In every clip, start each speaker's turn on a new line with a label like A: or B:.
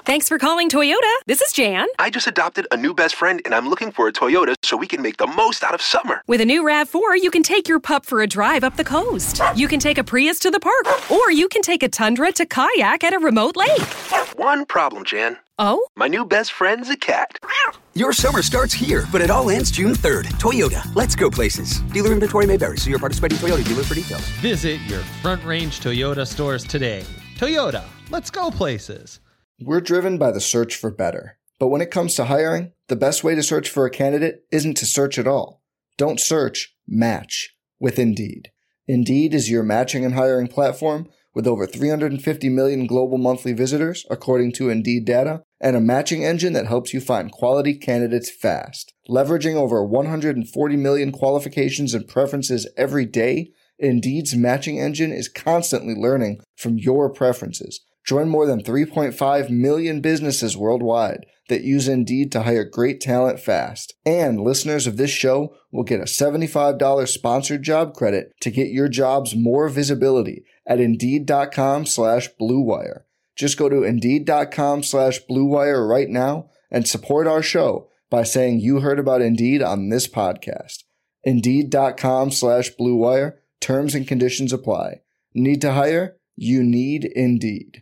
A: Thanks for calling Toyota. This is Jan.
B: I just adopted a new best friend, and I'm looking for a Toyota so we can make the most out of summer.
A: With a new RAV4, you can take your pup for a drive up the coast. You can take a Prius to the park, or you can take a Tundra to kayak at a remote lake.
B: One problem, Jan.
A: Oh?
B: My new best friend's a cat.
C: Your summer starts here, but it all ends June 3rd. Toyota, let's go places. Dealer inventory may vary. See your participating Toyota dealer for details.
D: Visit your Front Range Toyota stores today. Toyota, let's go places.
E: We're driven by the search for better. But when it comes to hiring, the best way to search for a candidate isn't to search at all. Don't search, match with Indeed. Indeed is your matching and hiring platform with over 350 million global monthly visitors, according to Indeed data, and a matching engine that helps you find quality candidates fast. Leveraging over 140 million qualifications and preferences every day, Indeed's matching engine is constantly learning from your preferences. Join more than 3.5 million businesses worldwide that use Indeed to hire great talent fast. And listeners of this show will get a $75 sponsored job credit to get your jobs more visibility at Indeed.com/Blue Wire. Just go to Indeed.com/Blue Wire right now and support our show by saying you heard about Indeed on this podcast. Indeed.com/Blue Wire. Terms and conditions apply. Need to hire? You need Indeed.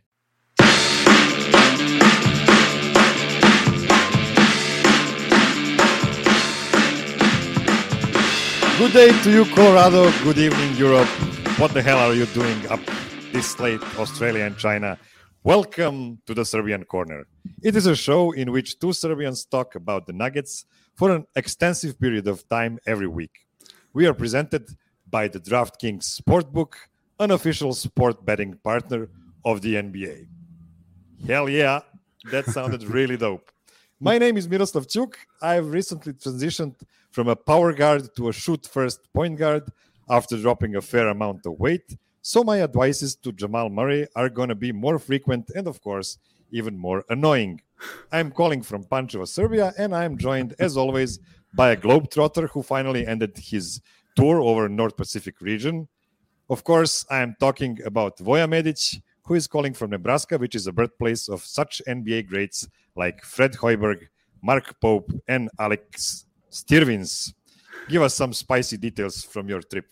F: Good day to you, Colorado. Good evening, Europe. What the hell are you doing up this late, Australia and China? Welcome to the Serbian Corner. It is a show in which two Serbians talk about the Nuggets for an extensive period of time every week. We are presented by the DraftKings Sportbook, an official sport betting partner of the NBA. Hell yeah, that sounded really dope. My name is Miroslav Ćuk. I've recently transitioned from a power guard to a shoot-first point guard after dropping a fair amount of weight, so my advices to Jamal Murray are going to be more frequent and, of course, even more annoying. I'm calling from Pančevo, Serbia, and I'm joined, as always, by a globetrotter who finally ended his tour over North Pacific region. Of course, I'm talking about Voja Medic, who is calling from Nebraska, which is the birthplace of such NBA greats like Fred Hoiberg, Mark Pope, and Alex Stirvins. Give us some spicy details from your trip,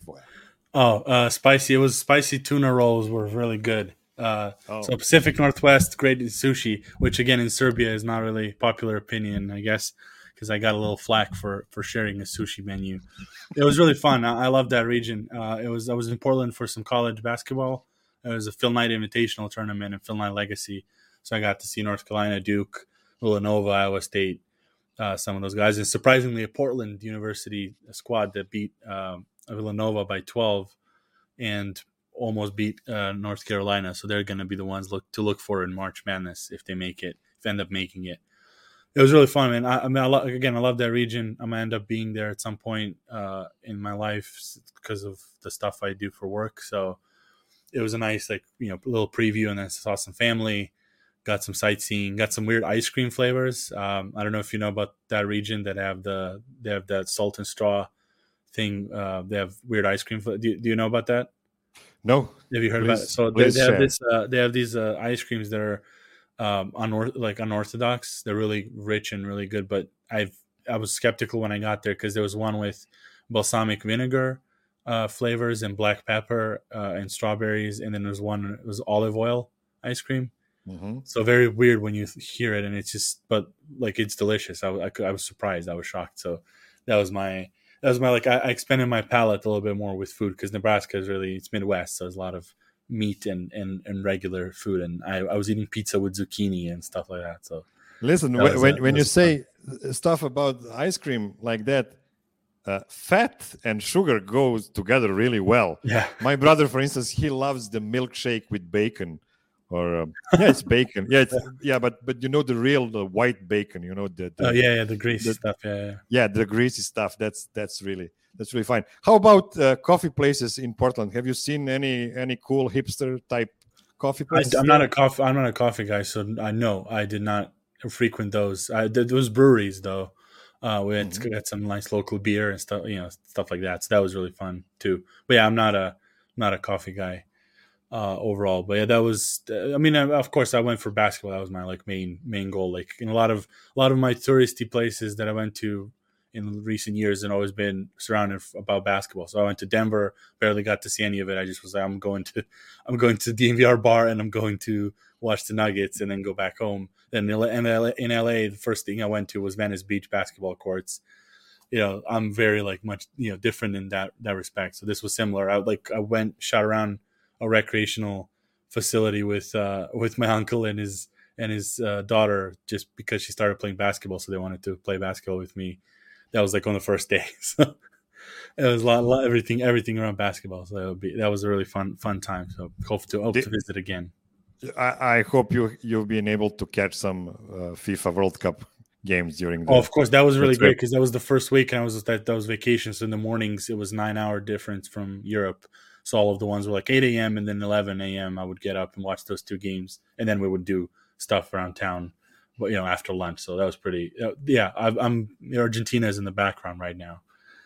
F: Voja.
G: Spicy. It was spicy tuna rolls were really good. So Pacific Northwest, great sushi, which again in Serbia is not really popular opinion, I guess, because I got a little flack for sharing a sushi menu. It was really fun. I love that region. I was in Portland for some college basketball. It was a Phil Knight Invitational tournament and Phil Knight Legacy. So I got to see North Carolina, Duke, Villanova, Iowa State, some of those guys. And surprisingly, a Portland University squad that beat Villanova by 12 and almost beat North Carolina. So they're going to be the ones to look for in March Madness if they end up making it. It was really fun, man. I love that region. I'm going to end up being there at some point in my life because of the stuff I do for work. So it was a nice, little preview, and then saw some family, got some sightseeing, got some weird ice cream flavors. I don't know if you know about that region that have that salt and straw thing. They have weird ice cream. Do you know about that?
F: No.
G: Have you heard about it? So they have these ice creams that are unorthodox. They're really rich and really good. But I was skeptical when I got there because there was one with balsamic vinegar flavors and black pepper and strawberries, and then there's one it was olive oil ice cream. Mm-hmm. So very weird when you hear it, and it's just, but it's delicious. I was surprised. I was shocked. So that was my I expanded my palate a little bit more with food because Nebraska is it's Midwest, so there's a lot of meat and regular food, and I was eating pizza with zucchini and stuff like that. So
F: listen, when you say stuff about ice cream like that, fat and sugar goes together really well.
G: Yeah.
F: My brother, for instance, he loves the milkshake with bacon. Or it's bacon. But you know the white bacon. You know
G: the greasy stuff.
F: The greasy stuff. That's really fine. How about coffee places in Portland? Have you seen any cool hipster type coffee places?
G: I'm not a coffee guy, so I did not frequent those. Those breweries though. We had some nice local beer and stuff like that. So that was really fun too. But yeah, I'm not a coffee guy. overall. But yeah, that was. I mean, of course, I went for basketball. That was my like main goal. Like in a lot of my touristy places that I went to in recent years, and always been surrounded about basketball. So I went to Denver, barely got to see any of it. I just was like, I'm going to the DNVR bar, and I'm going to watch the Nuggets, and then go back home. Then in LA, the first thing I went to was Venice Beach basketball courts. I'm very like much different in that respect. So this was similar. I shot around a recreational facility with my uncle and his daughter, just because she started playing basketball, so they wanted to play basketball with me. That was like on the first day, so it was a lot everything around basketball. So that was a really fun time. So hope to visit again.
F: I hope you've been able to catch some FIFA World Cup games during.
G: Of course, that was really great because that was the first week, and that was vacation. So in the mornings, it was 9-hour difference from Europe. So all of the ones were like 8 a.m. and then 11 a.m. I would get up and watch those two games, and then we would do stuff around town, after lunch. So that was pretty. I'm Argentina is in the background right now.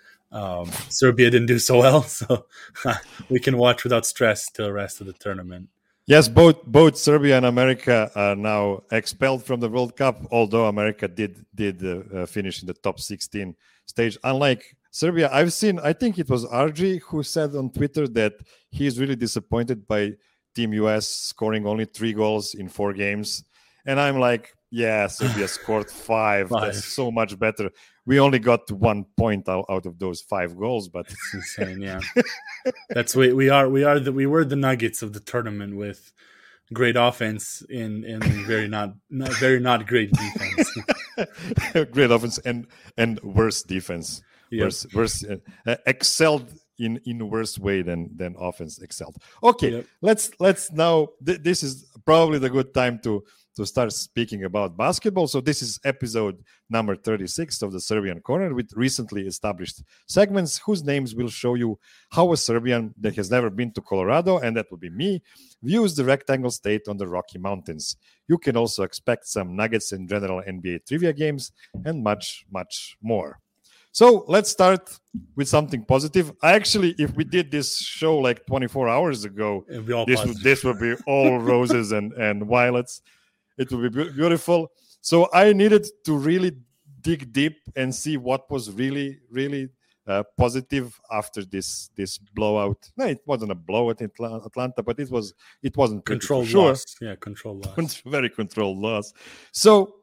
G: Serbia didn't do so well, so we can watch without stress till the rest of the tournament.
F: Yes, both Serbia and America are now expelled from the World Cup, although America did finish in the top 16 stage. Unlike Serbia, I think it was RG who said on Twitter that he's really disappointed by Team US scoring only 3 goals in 4 games. And I'm like, yeah, Serbia scored 5. That's so much better. We only got 1 point out of those 5 goals, but
G: it's insane. Yeah, that's we were the Nuggets of the tournament with great offense and very not great defense.
F: Great offense and worse defense. Yep. Worse excelled in worse way than offense excelled. Okay, yep. Let's now. This is probably the good time to start speaking about basketball. So this is episode number 36 of the Serbian Corner with recently established segments whose names will show you how a Serbian that has never been to Colorado, and that will be me, views the rectangle state on the Rocky Mountains. You can also expect some Nuggets and general NBA trivia games and much, much more. So let's start with something positive. If we did this show like 24 hours ago, this would be all roses and violets. It will be beautiful. So I needed to really dig deep and see what was really, really positive after this blowout. No, it wasn't a blowout in Atlanta, but it wasn't
G: controlled loss. Yeah, controlled loss.
F: Very controlled loss. So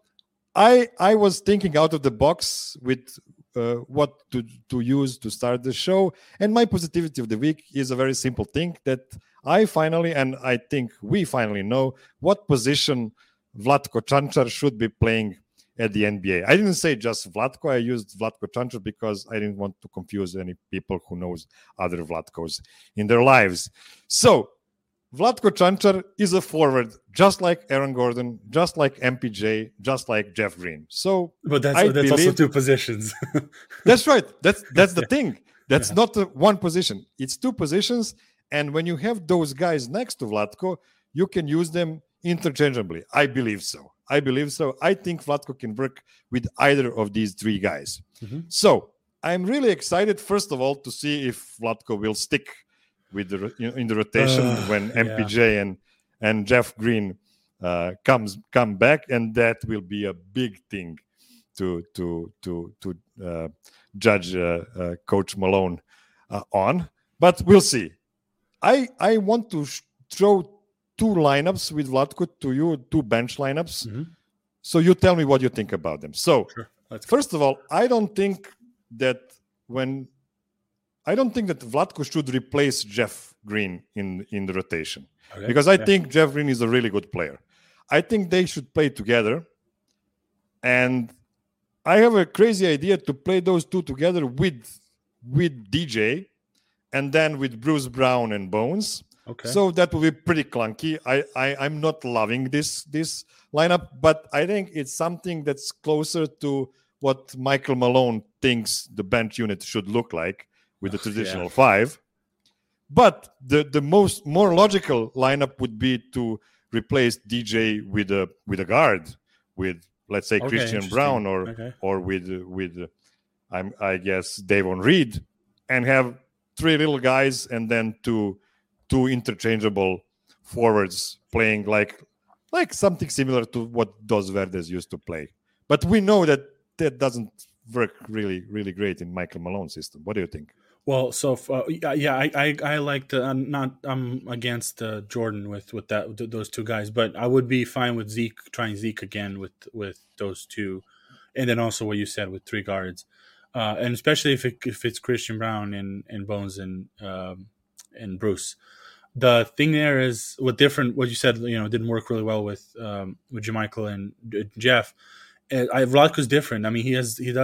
F: I was thinking out of the box with what to use to start the show. And my positivity of the week is a very simple thing that I think we finally know what position Vlatko Čančar should be playing at the NBA. I didn't say just Vlatko. I used Vlatko Čančar because I didn't want to confuse any people who knows other Vlatkos in their lives. So Vlatko Čančar is a forward, just like Aaron Gordon, just like MPJ, just like Jeff Green. So,
G: but that's also 2 positions.
F: That's right. That's the thing. That's not one position. It's 2 positions, and when you have those guys next to Vlatko, you can use them interchangeably. I believe so. I think Vlatko can work with either of these 3 guys. Mm-hmm. So I'm really excited, first of all, to see if Vlatko will stick with in the rotation when MPJ and Jeff Green come back, and that will be a big thing to judge Coach Malone on. But we'll see. I want to throw 2 lineups with Vlatko to you, 2 bench lineups. Mm-hmm. So you tell me what you think about them. So first of all, I don't think that Vlatko should replace Jeff Green in the rotation. Okay. Because I think Jeff Green is a really good player. I think they should play together. And I have a crazy idea to play those 2 together with DJ and then with Bruce Brown and Bones. Okay. So that will be pretty clunky. I'm not loving this lineup, but I think it's something that's closer to what Michael Malone thinks the bench unit should look like with the traditional 5. But the more logical lineup would be to replace DJ with a guard, with let's say Christian Brown or with I guess Davon Reed, and have 3 little guys and then two interchangeable forwards playing like something similar to what Dos Verdes used to play. But we know that doesn't work really, really great in Michael Malone's system. What do you think?
G: Well, so I like the. I'm against Jordan with those two guys, but I would be fine with trying Zeke again with those two, and then also what you said with three guards, and especially if it's Christian Braun and Bones and Bruce. The thing there is what you said, didn't work really well with JaMychal and Jeff. Vlatko's different. I mean,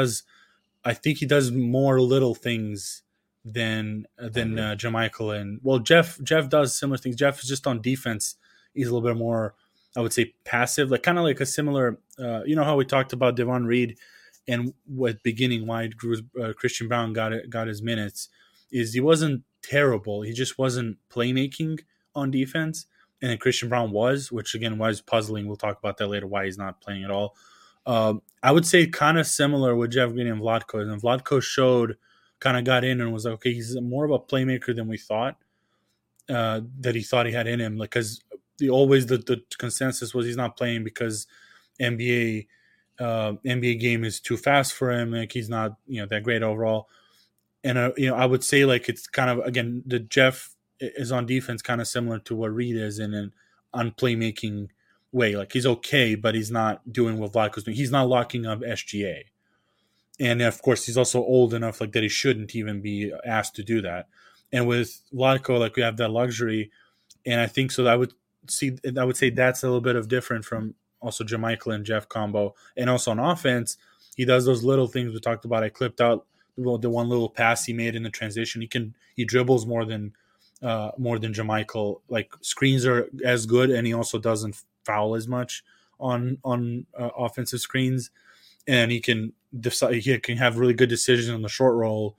G: I think he does more little things than JaMychal, and Jeff does similar things. Jeff is just on defense. He's a little bit more, I would say, passive, like kind of like a similar. How we talked about Devon Reed and what beginning why Christian Braun got his minutes is he wasn't terrible. He just wasn't playmaking on defense, and then Christian Braun was, which again was puzzling. We'll talk about that later. Why he's not playing at all. I would say kind of similar with Jeff Green and Vlatko. And Vlatko kind of got in and was like, okay, he's more of a playmaker than we thought, that he thought he had in him. Like, because the consensus was he's not playing because NBA game is too fast for him. Like, he's not, that great overall. And, I would say, like, it's kind of, again, the Jeff is on defense kind of similar to what Reed is in an on playmaking way. Like, he's okay, but he's not doing what Vlatko's doing. He's not locking up SGA. And, of course, he's also old enough like that he shouldn't even be asked to do that. And with Vlatko, like, we have that luxury. And I think so I would say that's a little bit of different from also JaMychal and Jeff combo. And also on offense, he does those little things we talked about. I clipped out the one little pass he made in the transition. He dribbles more than JaMychal. Like, screens are as good, and he also doesn't foul as much on offensive screens, and he can decide. He can have really good decisions on the short roll.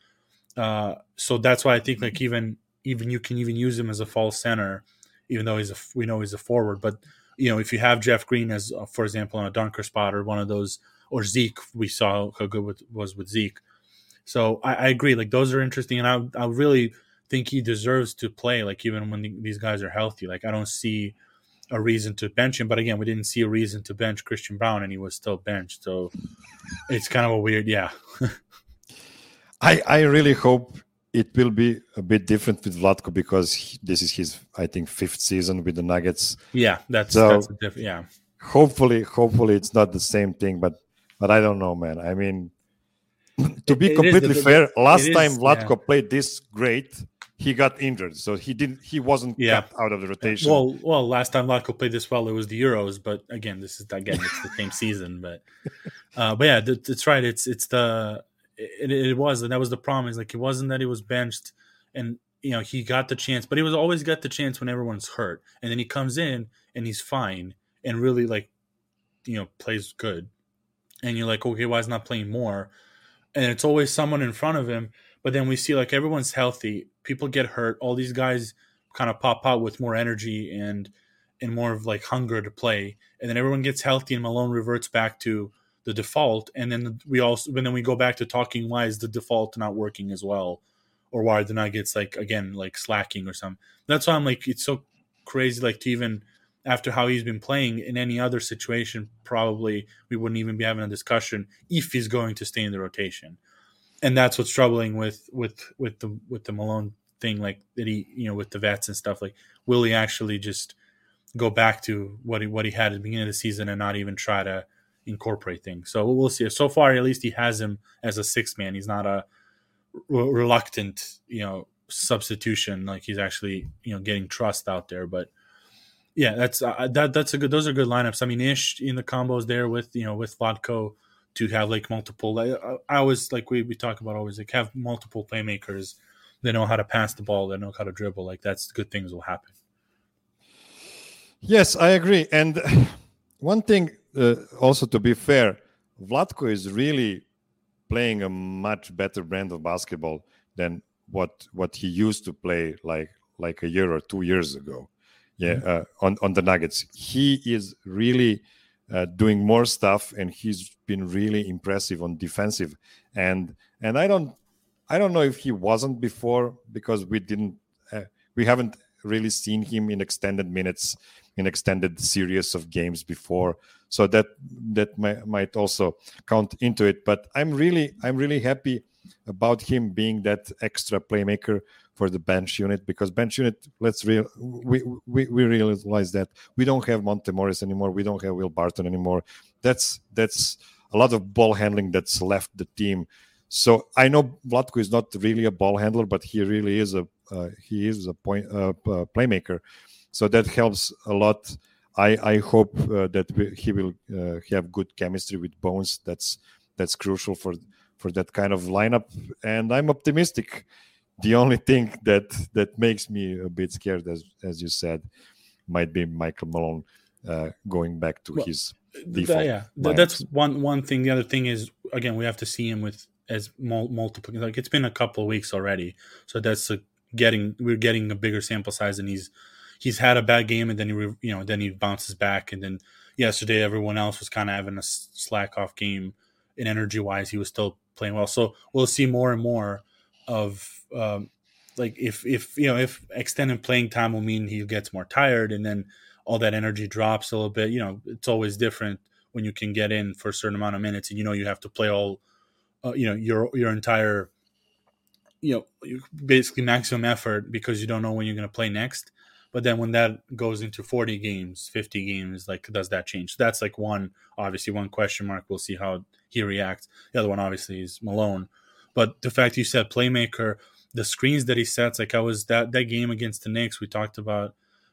G: So that's why I think, like, even you can even use him as a false center, even though we know he's a forward. But if you have Jeff Green as, for example, on a dunker spot or one of those, or Zeke, we saw how good was with Zeke. So I agree. Like, those are interesting, and I really think he deserves to play. Like, even when these guys are healthy, like, I don't see a reason to bench him. But again, we didn't see a reason to bench Christian Braun, and he was still benched. So it's kind of a weird, yeah.
F: I really hope it will be a bit different with Vlatko, because this is his, I think, 5th season with the Nuggets.
G: Yeah, that's a different. Yeah.
F: Hopefully it's not the same thing, but I don't know, man. I mean, to be completely fair, last time Vlatko played this great, he got injured, so he wasn't cut out of the rotation.
G: Well, last time Vlatko played this well, it was the Euros, but again, it's the same season. But yeah, that's right. It was, and that was the problem. Is like, it wasn't that he was benched, and he got the chance, but he was always got the chance when everyone's hurt, and then he comes in and he's fine and really, like, plays good, and you're like, okay, why is he not playing more? And it's always someone in front of him. But then we see, like, everyone's healthy, people get hurt, all these guys kind of pop out with more energy and more of, like, hunger to play, and then everyone gets healthy, and Malone reverts back to the default, and then we go back to talking, why is the default not working as well, or why are the Nuggets, like, again, like, slacking or something. That's why I'm like, it's so crazy, like, to even after how he's been playing in any other situation, probably we wouldn't even be having a discussion if he's going to stay in the rotation. And that's what's troubling with the Malone thing, like, that he, with the vets and stuff. Like, will he actually just go back to what he had at the beginning of the season and not even try to incorporate things? So we'll see. So far, at least he has him as a 6th man. He's not a reluctant, substitution. Like, he's actually, getting trust out there. But yeah, that's a good. Those are good lineups. I mean, Ish in the combos there with with Vlatko, to have, like, multiple. I always, like, we talk about always, like, have multiple playmakers. They know how to pass the ball. They know how to dribble. Like, that's good things will happen.
F: Yes, I agree. And one thing, also, to be fair, Vlatko is really playing a much better brand of basketball than what he used to play like a year or 2 years ago. Yeah, on the Nuggets, he is really doing more stuff, and he's been really impressive on defensive. And I don't know if he wasn't before, because we haven't really seen him in extended minutes, in extended series of games before. So that might also count into it. But I'm really happy about him being that extra playmaker for the bench unit, because bench unit, we realize that we don't have Monte Morris anymore, we don't have Will Barton anymore. That's a lot of ball handling that's left the team. So I know Vlatko is not really a ball handler, but he really is a playmaker. So that helps a lot. I hope that he will have good chemistry with Bones. That's crucial for that kind of lineup, and I'm optimistic. The only thing that makes me a bit scared, as you said, might be Michael Malone going back to his default.
G: That's one thing. The other thing is, again, we have to see him with as multiple. Like, it's been a couple of weeks already, so that's we're getting a bigger sample size, and he's had a bad game, and then then he bounces back, and then yesterday everyone else was kind of having a slack off game, and energy wise he was still playing well. So we'll see more and more of if extended playing time will mean he gets more tired, and then all that energy drops a little bit. It's always different when you can get in for a certain amount of minutes, and you have to play all your entire basically maximum effort, because you don't know when you're going to play next. But then when that goes into 40 games, 50 games, like, does that change? So that's like one question mark. We'll see how he reacts. The other one obviously is Malone. But the fact you said playmaker, the screens that he sets, like, I was that game against the Knicks, we talked about,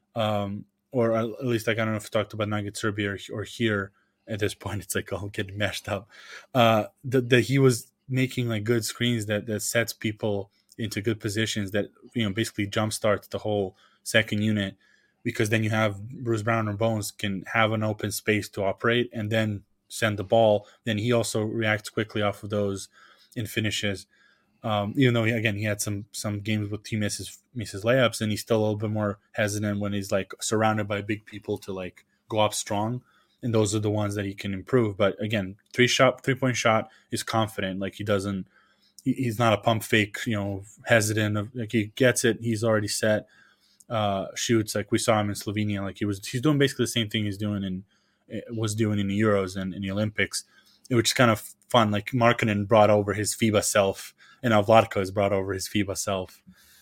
G: or at least, like, I don't know if we talked about Nugget Serbia or here at this point. It's like all getting meshed up. That he was making like good screens that sets people into good positions, that basically jumpstarts the whole second unit, because then you have Bruce Brown or Bones can have an open space to operate and then send the ball. Then he also reacts quickly off of those and finishes. Even though he had some games with he misses layups, and he's still a little bit more hesitant when he's like surrounded by big people to like go up strong. And those are the ones that he can improve. But again, 3-point shot is confident. Like, he's not a pump fake, hesitant. Like, he gets it. He's already set. Shoots, like we saw him in Slovenia. Like, he's doing basically the same thing he's doing in the Euros and in the Olympics, which is kind of fun. Like, Markkanen brought over his FIBA self, and now Vlatko has brought over his FIBA self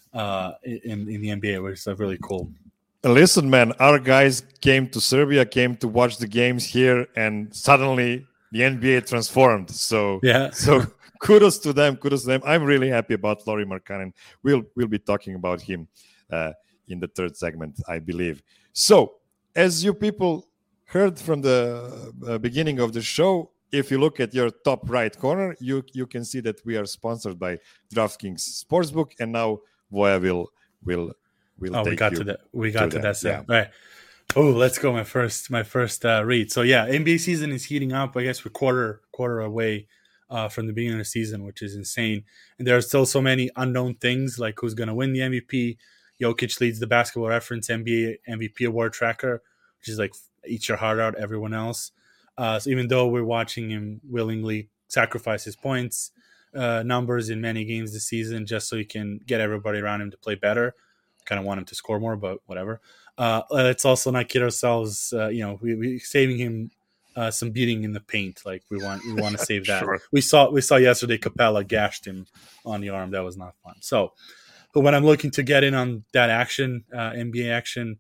G: in the NBA, which is really cool.
F: Listen, man, our guys came to Serbia, came to watch the games here, and suddenly the NBA transformed. So kudos to them. I'm really happy about Lauri Markkanen. We'll be talking about him in the third segment, I believe. So, as you people heard from the beginning of the show, if you look at your top right corner, you can see that we are sponsored by DraftKings Sportsbook, and now Voya will we got to
G: that segment. Yeah. All right. Oh, let's go. My first read. So yeah, NBA season is heating up. I guess we're quarter away from the beginning of the season, which is insane. And there are still so many unknown things, like who's going to win the MVP. Jokic leads the Basketball Reference NBA MVP award tracker, which is like eat your heart out, everyone else. So even though we're watching him willingly sacrifice his points numbers in many games this season just so he can get everybody around him to play better, kind of want him to score more, but whatever. Let's also not kid ourselves. We saving him some beating in the paint. Like we want to save that. Sure. We saw yesterday Capella gashed him on the arm. That was not fun. So, but when I'm looking to get in on that action, NBA action,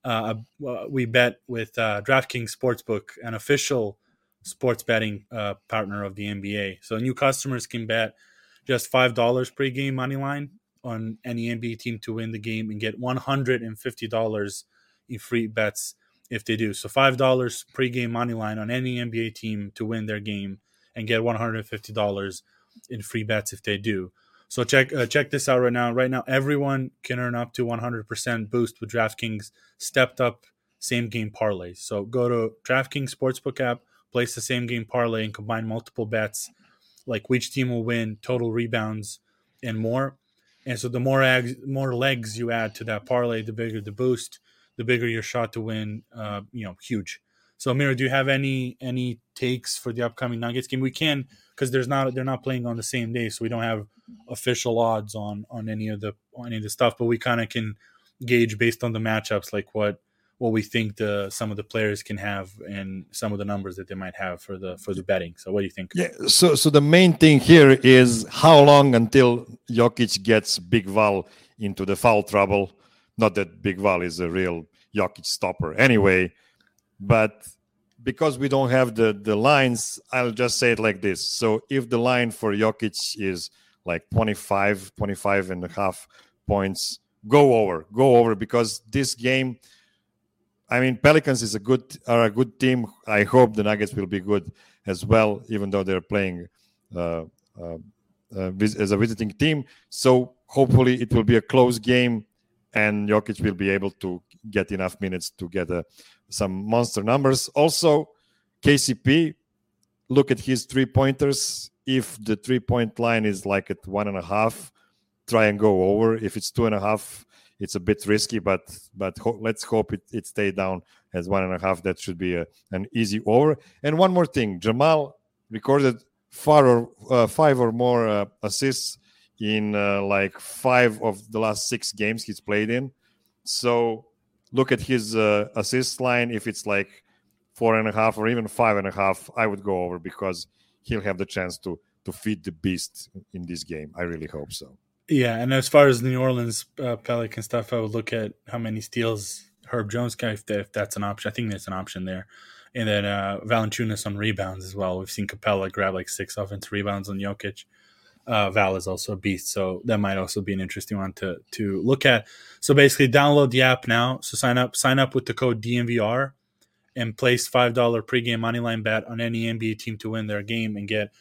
G: we bet with DraftKings Sportsbook, an official sports betting partner of the NBA. So new customers can bet just $5 pre-game money line on any NBA team to win the game and get $150 in free bets if they do. So $5 pre-game money line on any NBA team to win their game and get $150 in free bets if they do. So check this out right now. Right now, everyone can earn up to 100% boost with DraftKings stepped up same game parlays. So go to DraftKings Sportsbook app, place the same game parlay, and combine multiple bets like which team will win, total rebounds, and more. And so the more legs you add to that parlay, the bigger the boost, the bigger your shot to win. Huge. So Mira, do you have any takes for the upcoming Nuggets game? We can, because they're not playing on the same day, so we don't have official odds on any of the stuff. But we kind of can gauge based on the matchups, like what we think some of the players can have and some of the numbers that they might have for the betting. So what do you think?
F: Yeah. So the main thing here is how long until Jokic gets Big Val into the foul trouble. Not that Big Val is a real Jokic stopper anyway, but because we don't have the lines, I'll just say it like this. So if the line for Jokic is like 25 and a half points, go over, because this game, I mean, Pelicans are a good team. I hope the Nuggets will be good as well, even though they're playing as a visiting team. So hopefully it will be a close game, and Jokic will be able to get enough minutes to get some monster numbers. Also, KCP, look at his 3-pointers. If the 3-point line is like at 1.5, try and go over. If it's 2.5, it's a bit risky, but let's hope it stay down as 1.5. That should be an easy over. And one more thing, Jamal recorded 5 or more assists in like 5 of the last 6 games he's played in. So look at his assist line. If it's like 4.5 or even 5.5, I would go over, because he'll have the chance to feed the beast in this game. I really hope so.
G: Yeah, and as far as New Orleans Pelican stuff, I would look at how many steals Herb Jones can, if that's an option. I think that's an option there. And then Valanciunas on rebounds as well. We've seen Capella grab like 6 offensive rebounds on Jokic. Val is also a beast, so that might also be an interesting one to look at. So basically, download the app now. So sign up with the code DNVR and place $5 pregame moneyline bet on any NBA team to win their game and get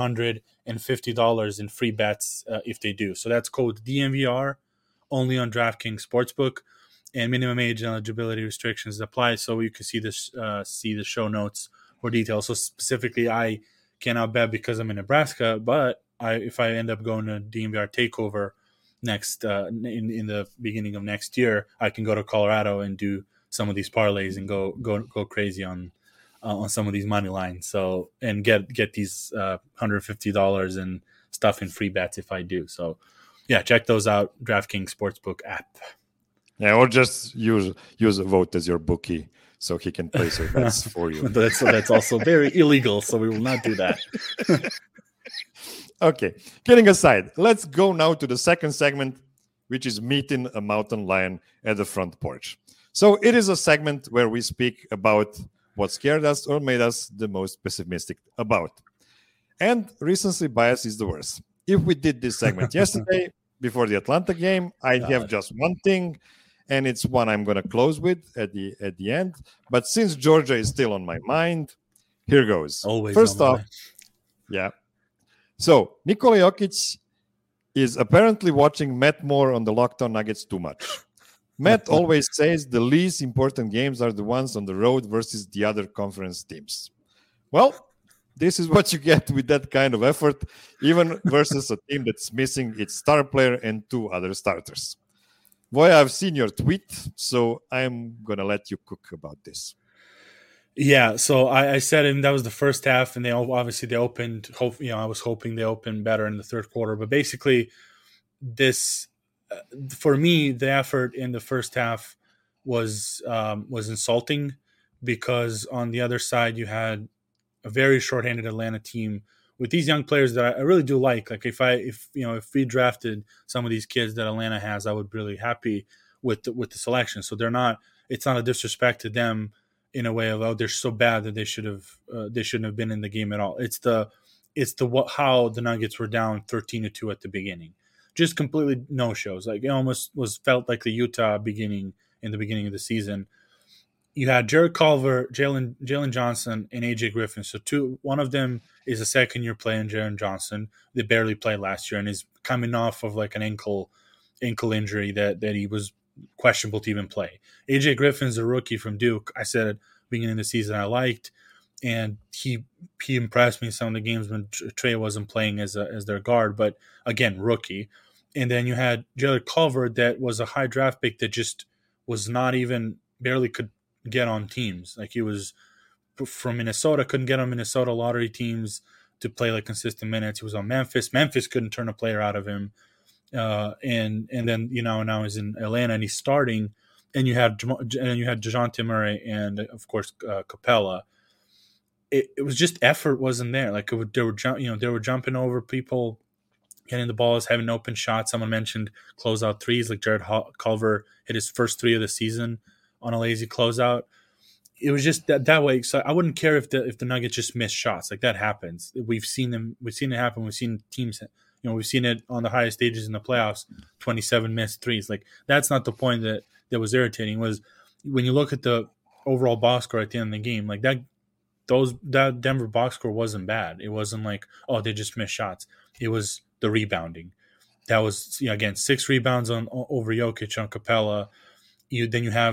G: $150 in free bets if they do. So that's code DNVR, only on DraftKings Sportsbook, and minimum age and eligibility restrictions apply. So you can see the show notes for details. So specifically, I cannot bet because I'm in Nebraska, but if I end up going to DNVR Takeover next in the beginning of next year, I can go to Colorado and do some of these parlays and go crazy on some of these money lines. So and get these $150 and stuff in free bets if I do. So yeah, check those out. DraftKings Sportsbook app.
F: Yeah, or just use a vote as your bookie so he can place your bets for you.
G: That's also very illegal, so we will not do that.
F: Okay, kidding aside, let's go now to the second segment, which is meeting a mountain lion at the front porch. So it is a segment where we speak about what scared us or made us the most pessimistic about. And recency bias is the worst. If we did this segment yesterday before the Atlanta game, I'd have just one thing, and it's one I'm going to close with at the end. But since Georgia is still on my mind, here goes.
G: Always.
F: First off, yeah. So Nikola Jokic is apparently watching Matt Moore on the Locked On Nuggets too much. Matt always says the least important games are the ones on the road versus the other conference teams. Well, this is what you get with that kind of effort, even versus a team that's missing its star player and 2 other starters. Boy, I've seen your tweet, so I'm going to let you cook about this.
G: Yeah, so I said, and that was the first half, and they opened. I was hoping they opened better in the third quarter, but basically, this for me, the effort in the first half was insulting, because on the other side you had a very shorthanded Atlanta team with these young players that I really do like. Like if we drafted some of these kids that Atlanta has, I would be really happy with the selection. So it's not a disrespect to them in a way of, they're so bad that they shouldn't have been in the game at all. It's how the Nuggets were down 13-2 at the beginning, just completely no shows. Like it almost felt like the Utah beginning in the beginning of the season. You had Jared Culver, Jalen Johnson, and AJ Griffin. So one of them is a second-year player, Jalen Johnson. They barely played last year and is coming off of like an ankle injury that he was questionable to even play. AJ Griffin's a rookie from Duke. I said at the beginning of the season I liked, and he impressed me in some of the games when Trey wasn't playing as their guard, but again, rookie. And then you had Jared Culver, that was a high draft pick that just was not even, barely could get on teams. Like he was from Minnesota, couldn't get on Minnesota lottery teams to play like consistent minutes. He was on Memphis. Memphis couldn't turn a player out of him. and then now he's in Atlanta and he's starting, and you had DeJounte Murray and of course Capella. It was just effort wasn't there. Like they were jumping over people, getting the balls, having open shots. Someone mentioned closeout threes, like Jared Culver hit his first 3 of the season on a lazy closeout. It was just that way. So I wouldn't care if the Nuggets just miss shots. Like that happens. We've seen it happen. We've seen teams, we've seen it on the highest stages in the playoffs, 27 missed threes. Like that's not the point that was irritating. Was when you look at the overall box score at the end of the game, like that Denver box score wasn't bad. It wasn't like, oh, they just missed shots. It was the rebounding. That was, again, 6 rebounds over Jokic on Capella. You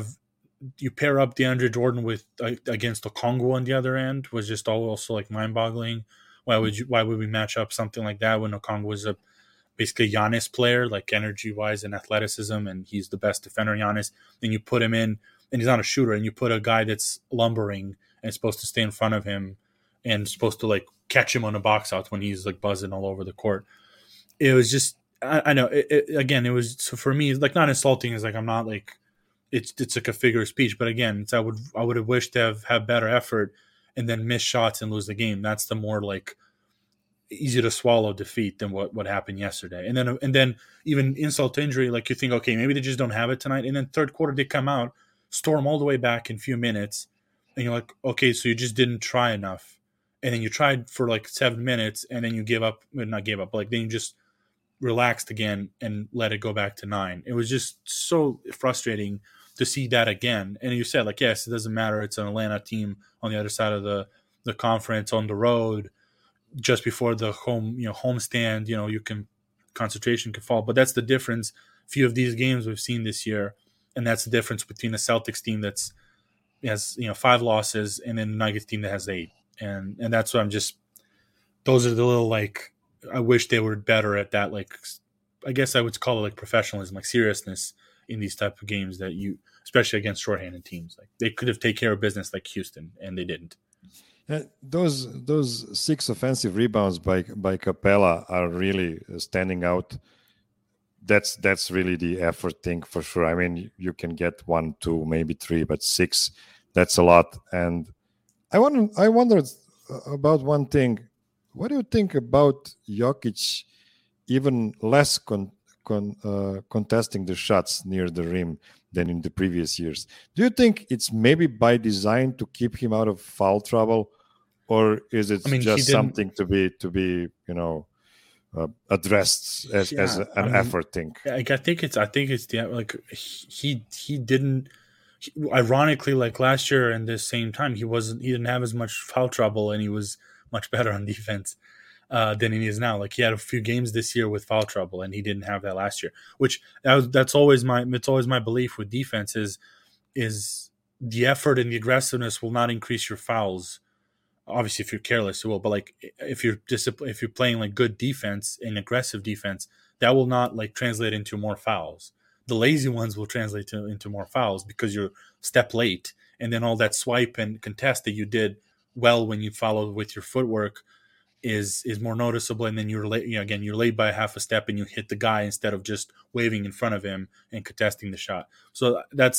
G: pair up DeAndre Jordan with against Okongwu on the other end was just also like mind-boggling. Why would we match up something like that when Okongwu was basically a Giannis player, like energy-wise and athleticism, and he's the best defender, Giannis. Then you put him in, and he's not a shooter, and you put a guy that's lumbering and supposed to stay in front of him and supposed to like catch him on a box out when he's like buzzing all over the court. It was just, I know. Again, it was, so for me, like not insulting. It's like I'm not like it's like a figure of speech, but again, I would have wished to have better effort and then miss shots and lose the game. That's the more like easy to swallow defeat than what happened yesterday. And then even insult to injury, like you think, okay, maybe they just don't have it tonight. And then third quarter they come out, storm all the way back in a few minutes. And you're like, okay, so you just didn't try enough. And then you tried for like 7 minutes and then you gave up. Well, not gave up, but like then you just relaxed again and let it go back to 9. It was just so frustrating to see that again. And you said, like, yes, it doesn't matter. It's an Atlanta team on the other side of the conference on the road just before the homestand, concentration can fall. But that's the difference. Few of these games we've seen this year. And that's the difference between a Celtics team has 5 losses and then the Nuggets team that has 8. And that's what those are the little, like, I wish they were better at that. Like, I guess I would call it like professionalism, like seriousness in these type of games that especially against shorthanded teams, like they could have taken care of business like Houston and they didn't.
F: Those 6 offensive rebounds by Capella are really standing out. That's really the effort thing for sure. I mean, you can get 1, 2, maybe 3, but 6, that's a lot. And I wondered about one thing. What do you think about Jokic even less contesting the shots near the rim than in the previous years? Do you think it's maybe by design to keep him out of foul trouble, or is it just something to be addressed as an effort thing?
G: I think it's the, like, he didn't. Ironically, like last year and this same time, he didn't have as much foul trouble, and he was much better on defense than he is now. Like he had a few games this year with foul trouble, and he didn't have that last year. Which that's always my belief with defense is the effort and the aggressiveness will not increase your fouls. Obviously, if you're careless, it will. But like if you're playing like good defense and aggressive defense, that will not like translate into more fouls. The lazy ones will translate into more fouls because you're step late, and then all that swipe and contest that you did well when you followed with your footwork is more noticeable, and then you're late. You're late by half a step, and you hit the guy instead of just waving in front of him and contesting the shot. So that's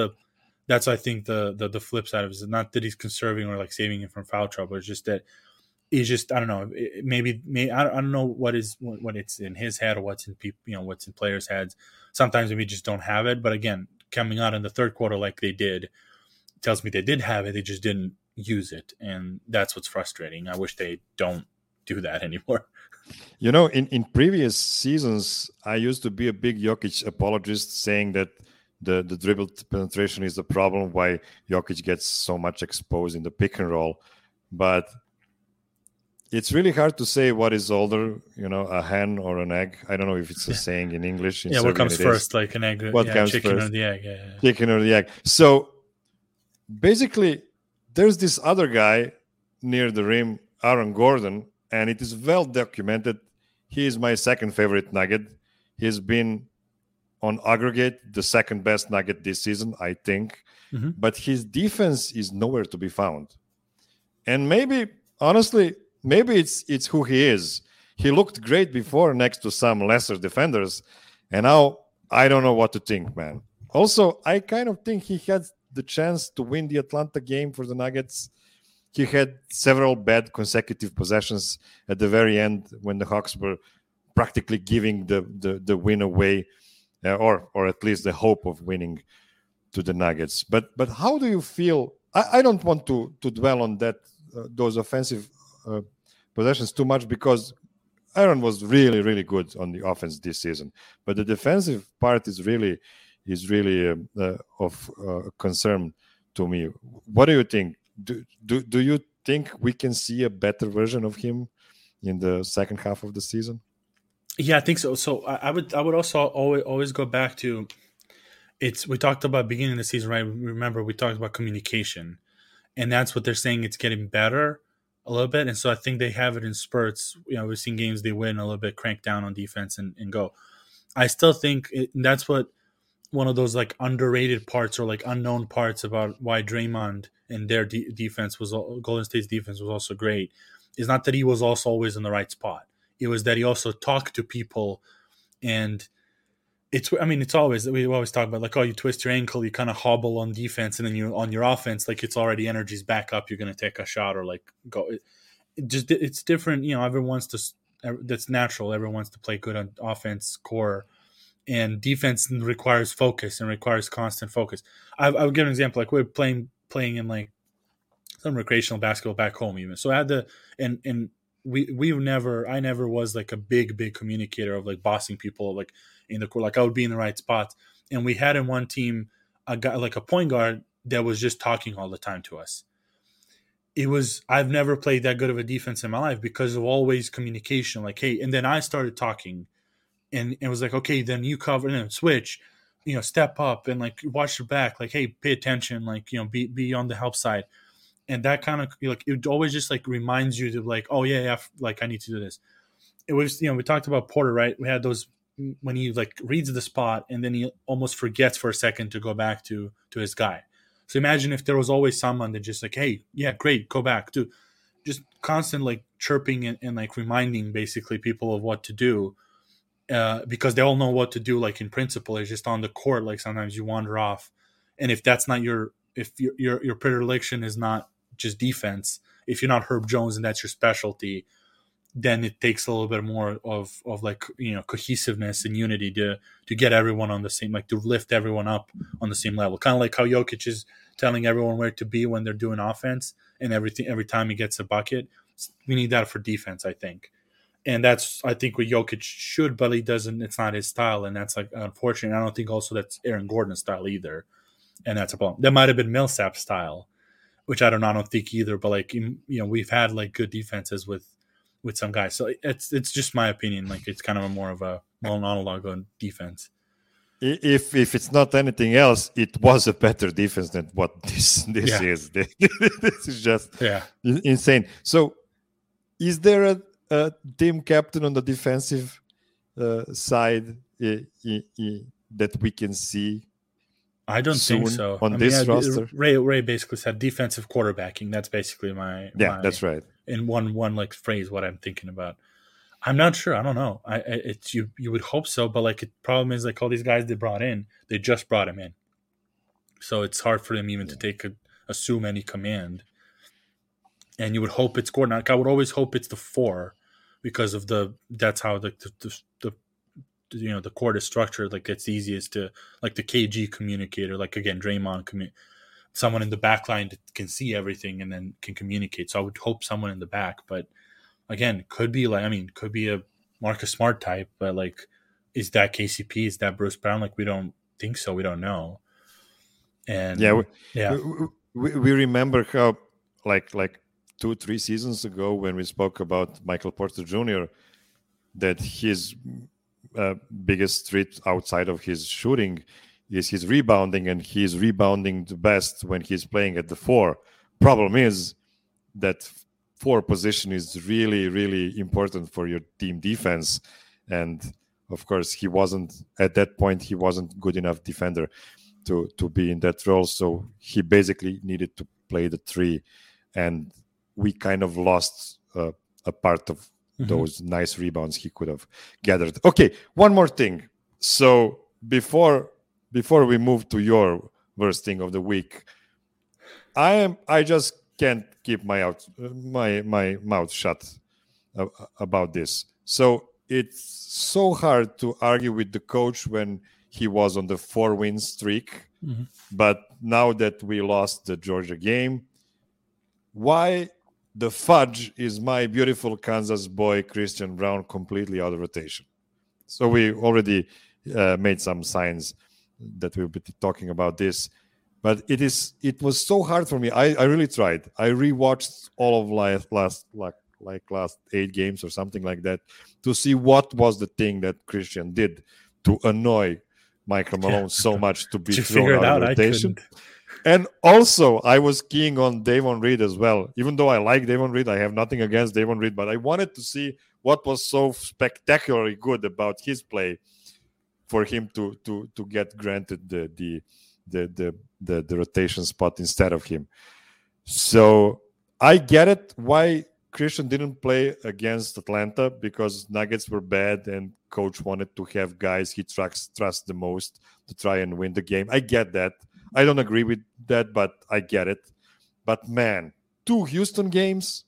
G: I think the flip side of it is not that he's conserving or like saving him from foul trouble. It's just that he's just, I don't know, maybe I don't know what it's in his head or what's in people, what's in players' heads. Sometimes we just don't have it. But again, coming out in the third quarter like they did tells me they did have it. They just didn't use it, and that's what's frustrating. I wish they don't do that anymore.
F: In previous seasons, I used to be a big Jokic apologist, saying that the dribble penetration is the problem why Jokic gets so much exposed in the pick and roll. But it's really hard to say what is older, a hen or an egg. I don't know if it's a saying in English. In
G: what comes first, like an egg?
F: What comes
G: chicken
F: first?
G: Or the egg? Yeah.
F: Chicken or the egg. So basically, there's this other guy near the rim, Aaron Gordon, and it is well documented. He is my second favorite Nugget. He's been on aggregate the second best Nugget this season, I think. Mm-hmm. But his defense is nowhere to be found. And maybe, honestly, maybe it's who he is. he looked great before next to some lesser defenders, and now I don't know what to think, man. Also, I kind of think he had the chance to win the Atlanta game for the Nuggets. He had several bad consecutive possessions at the very end when the Hawks were practically giving the win away, or at least the hope of winning to the Nuggets. But how do you feel? I don't want to dwell on that those offensive possessions too much, because Aaron was really, really good on the offense this season. But the defensive part is really of concern to me. What do you think? Do you think we can see a better version of him in the second half of the season?
G: Yeah, I think so. So I would also always go back to we talked about beginning of the season, right? Remember, we talked about communication, and that's what they're saying. It's getting better a little bit, and so I think they have it in spurts. We've seen games they win a little bit, crank down on defense, and go. I still think that's what one of those like underrated parts or like unknown parts about why Draymond and their defense Golden State's defense was also great. Is not that he was also always in the right spot. It was that he also talked to people, and it's always, we always talk about like, oh, you twist your ankle, you kind of hobble on defense, and then you on your offense, like it's already energy's back up, you're going to take a shot or like go. It's different. Everyone wants to, that's natural. Everyone wants to play good on offense, core, and defense requires focus and requires constant focus. I would give an example. Like we're playing in like some recreational basketball back home even. So I had I never was like a big communicator of like bossing people like in the court. Like I would be in the right spots. And we had in one team a guy like a point guard that was just talking all the time to us. I've never played that good of a defense in my life because of always communication. Like, hey, and then I started talking, and it was like, okay, then you cover and then switch, step up and like watch your back. Like, hey, pay attention. Like, be on the help side. And that kind of like it always just like reminds you to like, oh yeah, like I need to do this. It was we talked about Porter, right? We had those when he like reads the spot and then he almost forgets for a second to go back to his guy. So imagine if there was always someone that just like, hey, yeah, great, go back, do just constant like chirping and like reminding basically people of what to do, because they all know what to do. Like in principle, it's just on the court. Like sometimes you wander off, and if that's not your predilection is not just defense, if you're not Herb Jones and that's your specialty, then it takes a little bit more of like cohesiveness and unity to get everyone on the same, like to lift everyone up on the same level. Kind of like how Jokic is telling everyone where to be when they're doing offense and everything every time he gets a bucket. We need that for defense, I think. And that's I think what Jokic should, but he doesn't. It's not his style, and that's like unfortunate. I don't think also that's Aaron Gordon's style either, and that's a problem. That might have been Millsap's style, which I don't think either. But like we've had like good defenses with some guys, so it's just my opinion. Like it's kind of more of a monologue on defense.
F: If it's not anything else, it was a better defense than what this is. This is just insane. So, is there a team captain on the defensive side that we can see?
G: I don't think so.
F: On this roster,
G: Ray basically said defensive quarterbacking. That's basically my
F: that's right.
G: In one like phrase, what I'm thinking about. I'm not sure. I don't know. It's you would hope so, but like the problem is like all these guys they brought in, they just brought him in, so it's hard for them even to assume any command. And you would hope it's Gordon. Like I would always hope it's the 4 because of that's how the court is structured. Like it's easiest to like the KG communicator. Like again, Draymond someone in the back line that can see everything and then can communicate. So I would hope someone in the back, but. Again, could be a Marcus Smart type, but like, is that KCP? Is that Bruce Brown? Like, we don't think so. We don't know. And
F: we remember how like 2-3 seasons ago when we spoke about Michael Porter Jr. that his biggest threat outside of his shooting is his rebounding, and he's rebounding the best when he's playing at the 4. Problem is that 4 position is really, really important for your team defense. And of course, he wasn't good enough defender to be in that role. So he basically needed to play the 3. And we kind of lost a part of those nice rebounds he could have gathered. Okay, one more thing. So before we move to your worst thing of the week, I just can't keep my mouth shut about this. So it's so hard to argue with the coach when he was on the 4-win streak. But now that we lost the Georgia game, why the fudge is my beautiful Kansas boy Christian Braun completely out of rotation? So we already made some signs that we'll be talking about this. But it was so hard for me. I really tried. I rewatched all of last 8 games or something like that to see what was the thing that Christian did to annoy Michael Malone so much to be thrown out of rotation. And also, I was keying on Davon Reed as well. Even though I like Davon Reed, I have nothing against Davon Reed, but I wanted to see what was so spectacularly good about his play for him to get granted the rotation spot instead of him. So I get it why Christian didn't play against Atlanta, because Nuggets were bad and coach wanted to have guys he trusts the most to try and win the game. I get that. I don't agree with that, but I get it. But man, two Houston games,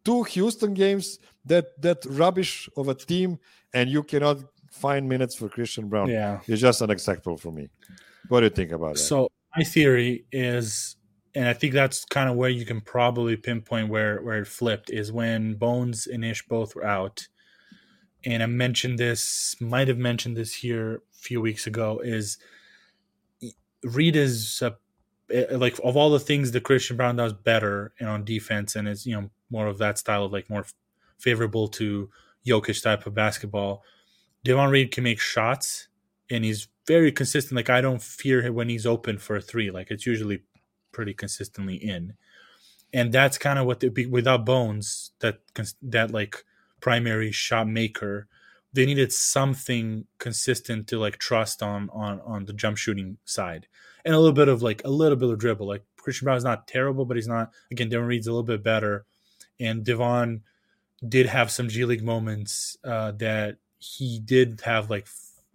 F: that rubbish of a team, and you cannot find minutes for Christian Braun.
G: Yeah.
F: It's just unacceptable for me. What do you think about that?
G: So my theory is, and I think that's kind of where you can probably pinpoint where it flipped, is when Bones and Ish both were out. And I might have mentioned this here a few weeks ago, is Reed is like, of all the things that Christian Braun does better and on defense, and is, more of that style of like more favorable to Jokic type of basketball, Davon Reed can make shots and he's very consistent. Like, I don't fear him when he's open for a 3. Like, it's usually pretty consistently in. And that's kind of what without Bones, that like primary shot maker, they needed something consistent to like trust on the jump shooting side, and a little bit of dribble. Like, Christian Braun is not terrible, but he's not, again, Davon Reed's a little bit better. And Devon did have some G League moments that he did have, like,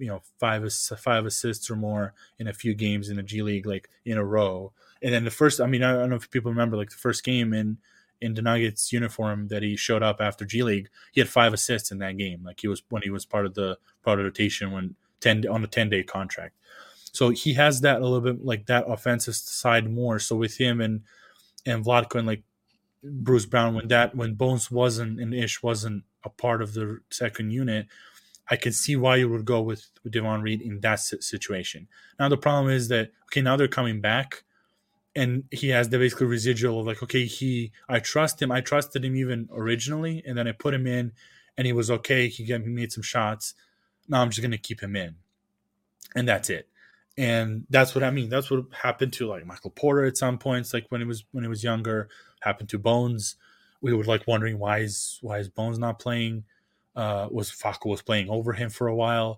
G: 5 assists or more in a few games in the G League, like in a row. And then the first, I don't know if people remember, like the first game in the Nuggets uniform that he showed up after G League, he had 5 assists in that game. Like, when he was part of the rotation on a 10-day contract. So he has that a little bit, like that offensive side more. So with him and Vlatko and like Bruce Brown, when Bones wasn't and Ish wasn't a part of the second unit, I can see why you would go with Davon Reed in that situation. Now the problem is that, okay, now they're coming back, and he has the basically residual of like, okay, I trust him. I trusted him even originally, and then I put him in, and he was okay. He made some shots. Now I'm just going to keep him in, and that's it. And that's what I mean. That's what happened to like Michael Porter at some points, like when he was younger. Happened to Bones. We were like wondering why is Bones not playing? Facu was playing over him for a while,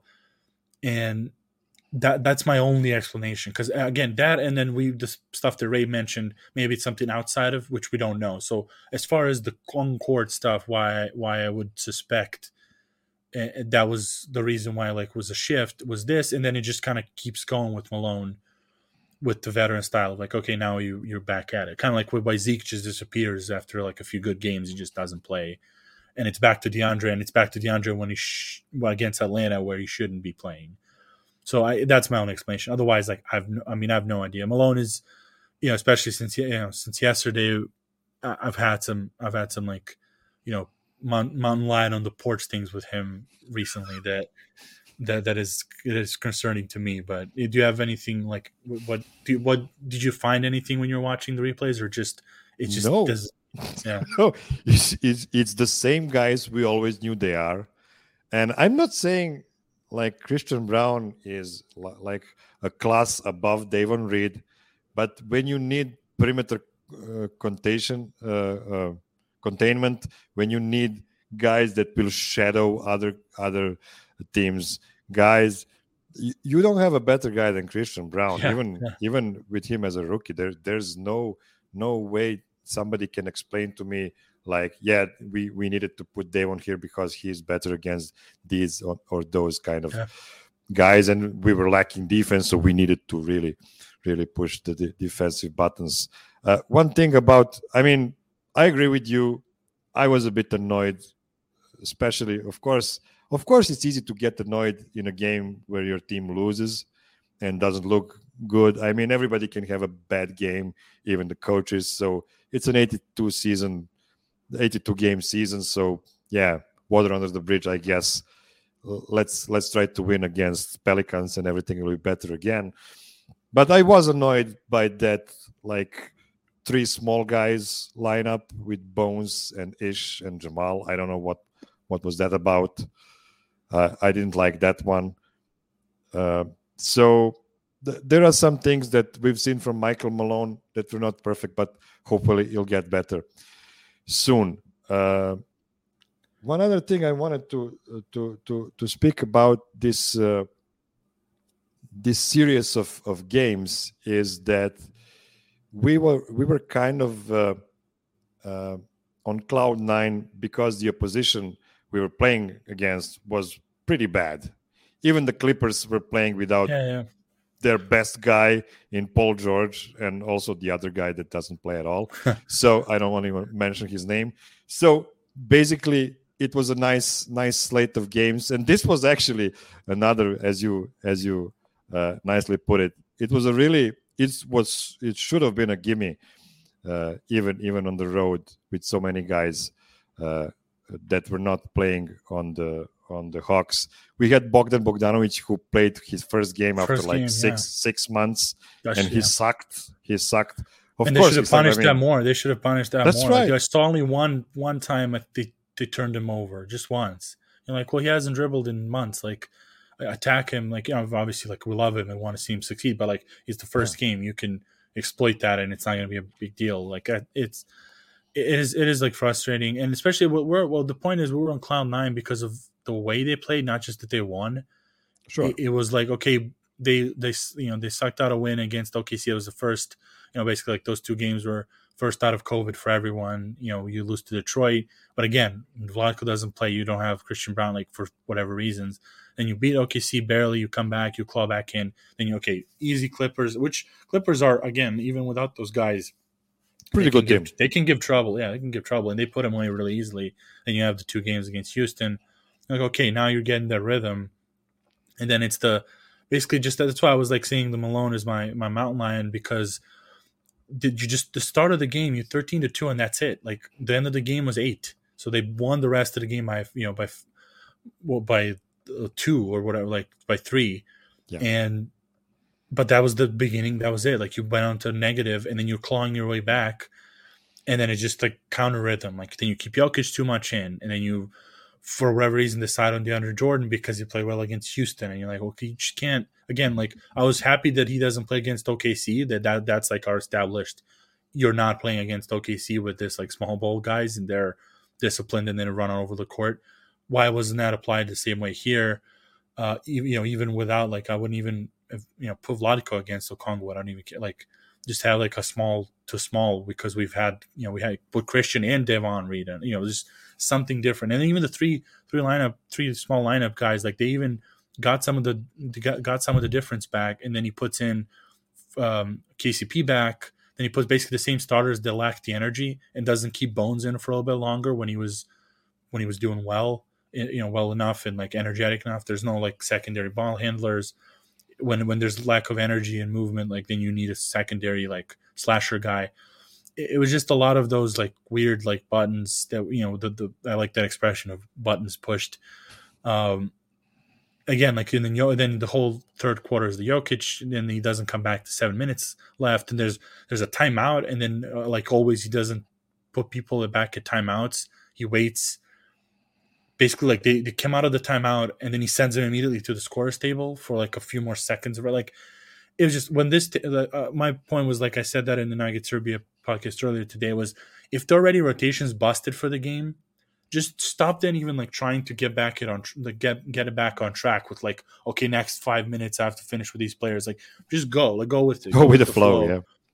G: and that's my only explanation. Because again, that, and then the stuff that Ray mentioned, maybe it's something outside of which we don't know. So as far as the on-court stuff, why I would suspect that was the reason why like was a shift was this, and then it just kind of keeps going with Malone with the veteran style of like, okay, now you're back at it. Kind of like why Zeke just disappears after like a few good games, he just doesn't play. And it's back to DeAndre, and it's back to DeAndre when against Atlanta where he shouldn't be playing. So that's my own explanation. Otherwise, like I have no idea. Malone is, especially since yesterday, I've had some like, mountain lion on the porch things with him recently that is concerning to me. But do you have anything like what did you find anything when you're watching the replays, or just it just
F: no.
G: does? Yeah.
F: No, it's the same guys we always knew they are. And I'm not saying like Christian Braun is like a class above Davon Reed, but when you need perimeter containment, when you need guys that will shadow other teams, guys, you don't have a better guy than Christian Braun. Even with him as a rookie, there's no way somebody can explain to me like, yeah, we needed to put Devon here because he's better against these or those kind of guys, and we were lacking defense, so we needed to really push the defensive buttons. One thing about, I mean, I agree with you. I was a bit annoyed, especially, of course, it's easy to get annoyed in a game where your team loses and doesn't look good. I mean, everybody can have a bad game, even the coaches. So it's an 82 game season. So yeah, water under the bridge, I guess. Let's try to win against Pelicans and everything will be better again. But I was annoyed by that, like, 3 small guys lineup with Bones and Ish and Jamal. I don't know what was that about. I didn't like that one. So there are some things that we've seen from Michael Malone that were not perfect, but hopefully he'll get better soon. One other thing I wanted to speak about this series of games is that we were kind of on cloud 9 because the opposition we were playing against was pretty bad. Even the Clippers were playing without their best guy in Paul George, and also the other guy that doesn't play at all. So I don't want to mention his name. So basically, it was a nice slate of games, and this was actually another, as you nicely put it. It was it should have been a gimme, even on the road with so many guys that were not playing on the Hawks. We had Bogdan Bogdanovic, who played his first game after six months, and he sucked. He sucked.
G: Of course, they should have punished that more. They should have punished that more.
F: That's right.
G: Like, I saw only one time they turned him over, just once. You're like, well, he hasn't dribbled in months. Like, attack him. Like, obviously, like, we love him and want to see him succeed, but like, it's the first game. You can exploit that, and it's not going to be a big deal. Like, it is like frustrating, and especially the point is we were on cloud 9 because of the way they played, not just that they won.
F: Sure,
G: it was like, okay, they sucked out a win against OKC. It was the first, basically like those 2 games were first out of COVID for everyone. You lose to Detroit, but again, Vlatko doesn't play. You don't have Christian Braun, like, for whatever reasons. Then you beat OKC barely. You come back, you claw back in. Then easy Clippers, which Clippers are, again, even without those guys,
F: pretty good game.
G: They can give trouble. Yeah, they can give trouble, and they put them away really easily. Then you have the 2 games against Houston. Like, okay, now you're getting that rhythm, and then it's basically just that's why I was like saying the Malone is my mountain lion, because the start of the game, you're 13-2, and that's it. Like, the end of the game was 8, so they won the rest of the game by 2 or whatever, like by 3, but that was the beginning. That was it. Like, you went on to negative, and then you're clawing your way back, and then it's just like counter rhythm. Like, then you keep Jokic too much in, and then you, for whatever reason, decide on DeAndre Jordan because you play well against Houston, and you're like, okay, you just can't. Again, like, I was happy that he doesn't play against OKC. That's like our established. You're not playing against OKC with this like small ball guys, and they're disciplined and then run over the court. Why wasn't that applied the same way here? Even without, like, I wouldn't even put Vlatko against Okongwu. I don't even care. Like, just have like a small to small, because we had put Christian and Devon Reed, and just something different. And even the three small lineup guys, like, they even got some of the difference back, and then he puts in KCP back. Then he puts basically the same starters that lack the energy, and doesn't keep Bones in for a little bit longer when he was doing well. Well enough and like energetic enough. There's no like secondary ball handlers. When there's lack of energy and movement, like, then you need a secondary like slasher guy. It was just a lot of those like weird like buttons that I like that expression of buttons pushed. Again, like, then the whole third quarter is the Jokic, and then he doesn't come back to 7 minutes left, and there's a timeout, and then like always, he doesn't put people back at timeouts. He waits. Basically, like, they come out of the timeout, and then he sends them immediately to the scorer's table for like a few more seconds. But like, it was just when my point was, like I said that in the Nugget Serbia podcast earlier today, was if the already rotations busted for the game, just stop then even like trying to get back get it back on track with like, okay, next 5 minutes I have to finish with these players. Like, just go with it.
F: Go with the flow. Yeah.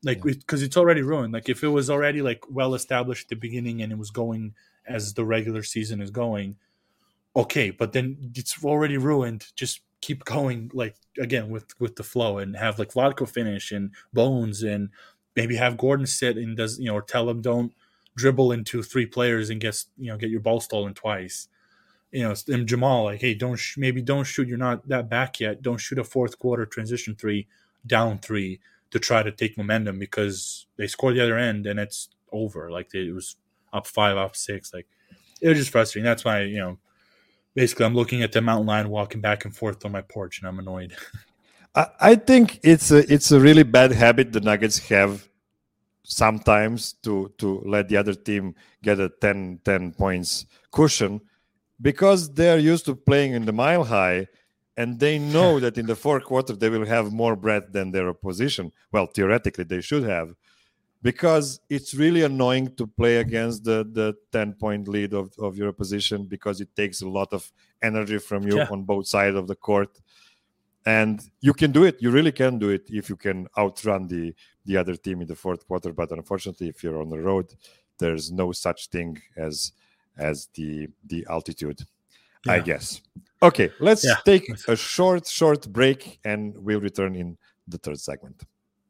G: Like, because it's already ruined. Like, if it was already like well established at the beginning and it was going as the regular season is going, okay, but then it's already ruined. Just keep going, like, again with the flow, and have like Vlatko finish and Bones, and maybe have Gordon sit and does, or tell him don't dribble into 3 players and get your ball stolen twice. And Jamal, like, hey, don't shoot. You're not that back yet. Don't shoot a fourth quarter transition 3 down 3 to try to take momentum, because they score the other end and it's over. Like, it was up 5, up 6. Like, it was just frustrating. That's why, basically I'm looking at the mountain lion walking back and forth on my porch and I'm annoyed.
F: I think it's a really bad habit the Nuggets have sometimes to let the other team get a 10 points cushion, because they're used to playing in the mile high, and they know that in the fourth quarter they will have more breath than their opposition. Well, theoretically they should have, because it's really annoying to play against the 10-point lead of your opposition, because it takes a lot of energy from you on both sides of the court. And you can do it. You really can do it if you can outrun the other team in the fourth quarter. But unfortunately, if you're on the road, there's no such thing as the altitude, I guess. Okay, let's take a short break, and we'll return in the third segment.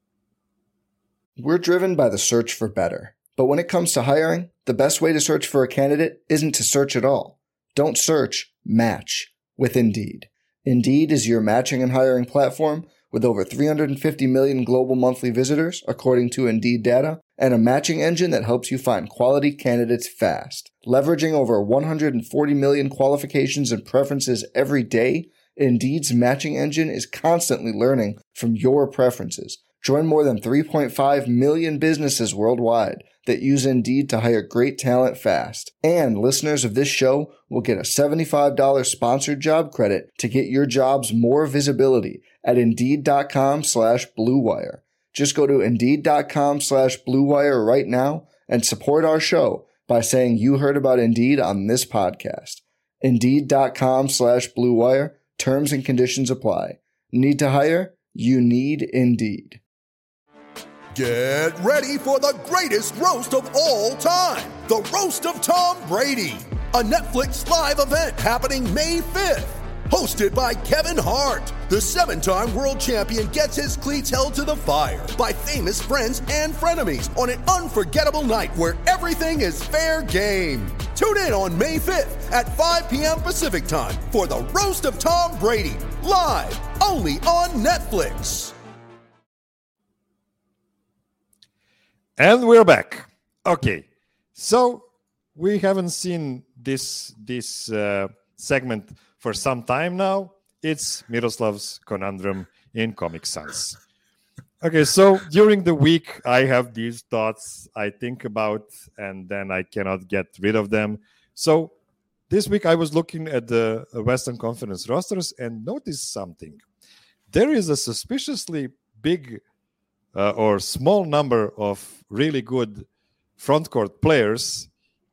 E: We're driven by the search for better. But when it comes to hiring, the best way to search for a candidate isn't to search at all. Don't search, match with Indeed. Indeed is your matching and hiring platform with over 350 million global monthly visitors, according to Indeed data, and a matching engine that helps you find quality candidates fast. Leveraging over 140 million qualifications and preferences every day, Indeed's matching engine is constantly learning from your preferences. Join more than 3.5 million businesses worldwide that use Indeed to hire great talent fast. And listeners of this show will get a $75 sponsored job credit to get your jobs more visibility at Indeed.com/Blue Wire. Just go to Indeed.com/Blue Wire right now and support our show by saying you heard about Indeed on this podcast. Indeed.com/Blue Wire. Terms and conditions apply. Need to hire? You need Indeed.
H: Get ready for the greatest roast of all time, the Roast of Tom Brady, a Netflix live event happening May 5th. Hosted by Kevin Hart, the 7-time world champion gets his cleats held to the fire by famous friends and frenemies on an unforgettable night where everything is fair game. Tune in on May 5th at 5 p.m. Pacific time for the Roast of Tom Brady, live only on Netflix.
F: And we're back. Okay, so we haven't seen this segment for some time now. It's Miroslav's conundrum in Comic Sans. Okay, so during the week, I have these thoughts I think about, and then I cannot get rid of them. So this week, I was looking at the Western Conference rosters and noticed something. There is a suspiciously big or small number of really good front court players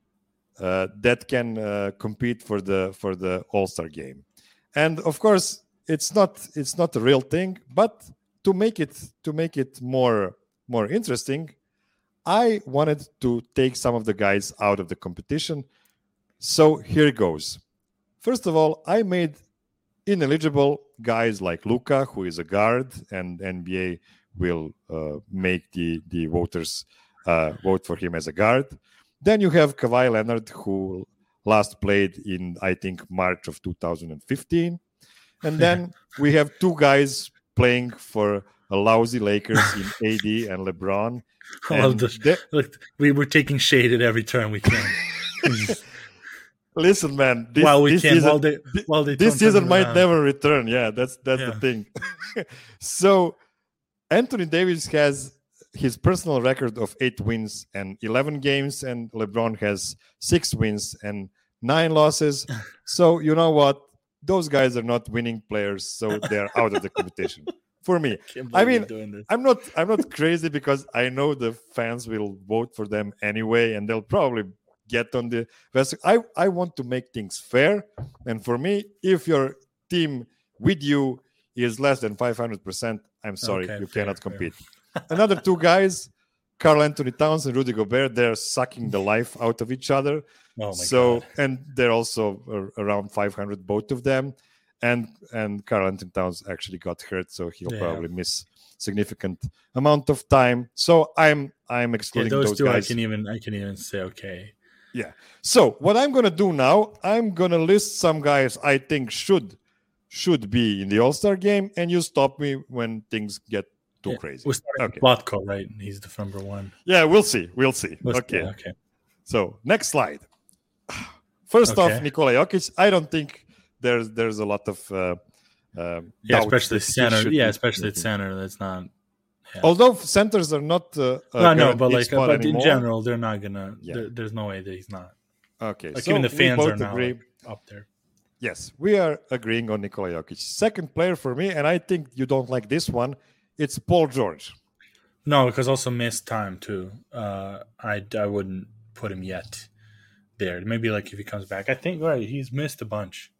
F: that can compete for the All-Star game. And of course, it's not a real thing, but to make it more interesting, I wanted to take some of the guys out of the competition. So here it goes. First of all, I made ineligible guys like Luka, who is a guard, and NBA will make the voters vote for him as a guard. Then you have Kawhi Leonard, who last played in, I think, March of 2015. And then we have two guys playing for a lousy Lakers in AD and LeBron.
G: I love this. Look, we were taking shade at every turn we can.
F: Listen, man. This season might never return. Yeah, that's the thing. So Anthony Davis has his personal record of 8 wins and 11 games, and LeBron has 6 wins and 9 losses. So you know what? Those guys are not winning players, so they're out of the competition. For me, I mean, I'm not crazy because I know the fans will vote for them anyway, and they'll probably get on the best. I want to make things fair, and for me, if your team with you is less than 500%, I'm sorry, you cannot compete. another two guys, Karl Anthony Towns and Rudy Gobert, they're sucking the life out of each other.
G: Oh my God.
F: And they're also around 500, both of them. And Karl Anthony Towns actually got hurt, so he'll probably miss significant amount of time. So I'm excluding
G: those two
F: guys.
G: I can even say okay.
F: Yeah. So what I'm gonna do now, I'm gonna list some guys I think should be in the All-Star game, and you stop me when things get too crazy.
G: We're starting with Vlatko, right? He's the number one.
F: Yeah, we'll see. Okay. So next slide. First off, Nikola Jokic. I don't think there's a lot of
G: especially center. Yeah, especially at center. That's not. Yeah.
F: Although centers are not.
G: But in general, they're not gonna. There's no way that he's not.
F: Okay,
G: so even the fans are now up there.
F: Yes, we are agreeing on Nikola Jokic. Second player for me, and I think you don't like this one. It's Paul George.
G: No, because also missed time too. I wouldn't put him yet there. Maybe like if he comes back, I think he's missed a bunch.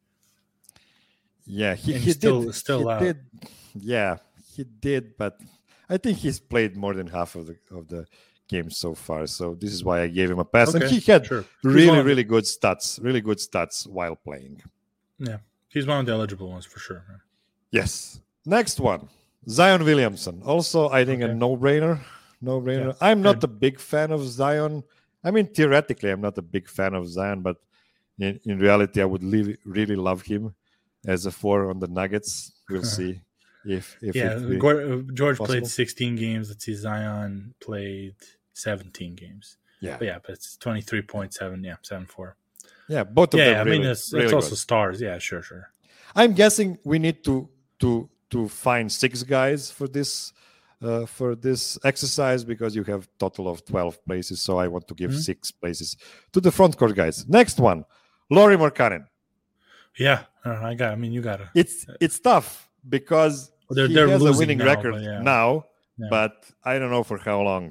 F: Yeah, he
G: still
F: did. Yeah, he did, but I think he's played more than half of the games so far. So this is why I gave him a pass.
G: Okay,
F: and he had really good stats while playing.
G: Yeah, he's one of the eligible ones for sure.
F: Yes. Next one, Zion Williamson. Also, I think a no-brainer. Yeah, I'm not a big fan of Zion. I mean, theoretically, I'm not a big fan of Zion, but in reality, I would really love him as a 4 on the Nuggets. We'll see if
G: George
F: possible.
G: played 16 games. Let's see, Zion played 17 games.
F: But
G: it's 23.7. 7-4.
F: Yeah, both of them.
G: I mean, it's also stars. Yeah, sure.
F: I'm guessing we need to find 6 guys for this exercise, because you have total of 12 places. So I want to give 6 places to the front court guys. Next one, Lauri Markkanen.
G: Yeah, you got it.
F: It's tough because
G: they're
F: he has a
G: losing
F: winning
G: now,
F: record
G: but
F: but I don't know for how long.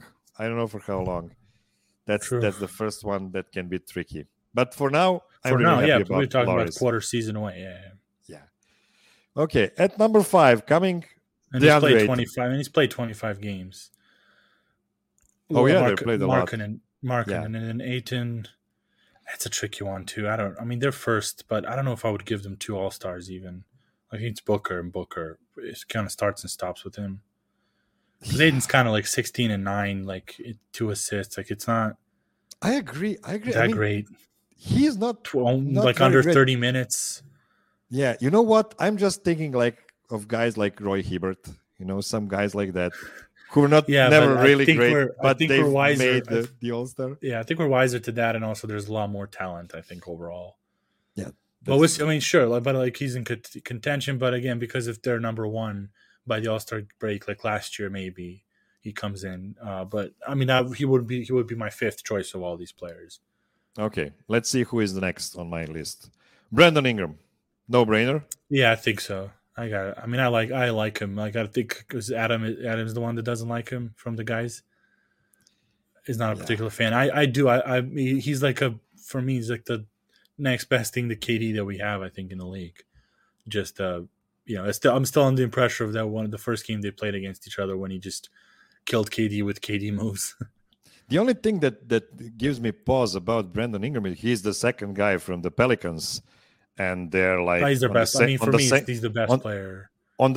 F: That's the first one that can be tricky. But for now, I'm really happy about
G: we're talking
F: Lauri's.
G: about quarter season away.
F: Yeah. Okay, at number 5, coming.
G: And he's played 25. And he's played 25 games.
F: They played a lot.
G: Markkanen, and then Ayton. That's a tricky one too. They're first, but I don't know if I would give them 2 All-Stars even. I think it's Booker, and Booker it kind of starts and stops with him. Because Ayton's kind of like 16 and 9, like 2 assists. Like it's not.
F: I agree.
G: That great.
F: He's not
G: like under
F: great.
G: 30 minutes.
F: Yeah, you know what? I'm just thinking of guys like Roy Hibbert. Some guys like that who are never really great, but they've made the All-Star.
G: Yeah, I think we're wiser to that, and also there's a lot more talent, I think, overall.
F: Yeah.
G: But sure, but he's in contention, but again, because if they're number 1 by the All-Star break, like last year, maybe he comes in. But he would be my 5th choice of all these players.
F: Okay, let's see who is the next on my list. Brandon Ingram, no-brainer.
G: Yeah, I think so. I got it. I like him. I got to think because Adam's the one that doesn't like him from the guys. Is not a particular fan. I do. He's for me, he's like the next best thing to KD that we have, I think, in the league. Just I'm still under the impression of that one, the first game they played against each other when he just killed KD with KD moves.
F: The only thing that gives me pause about Brandon Ingram is he's the second guy from the Pelicans. And they're like
G: he's their best. He's the best player.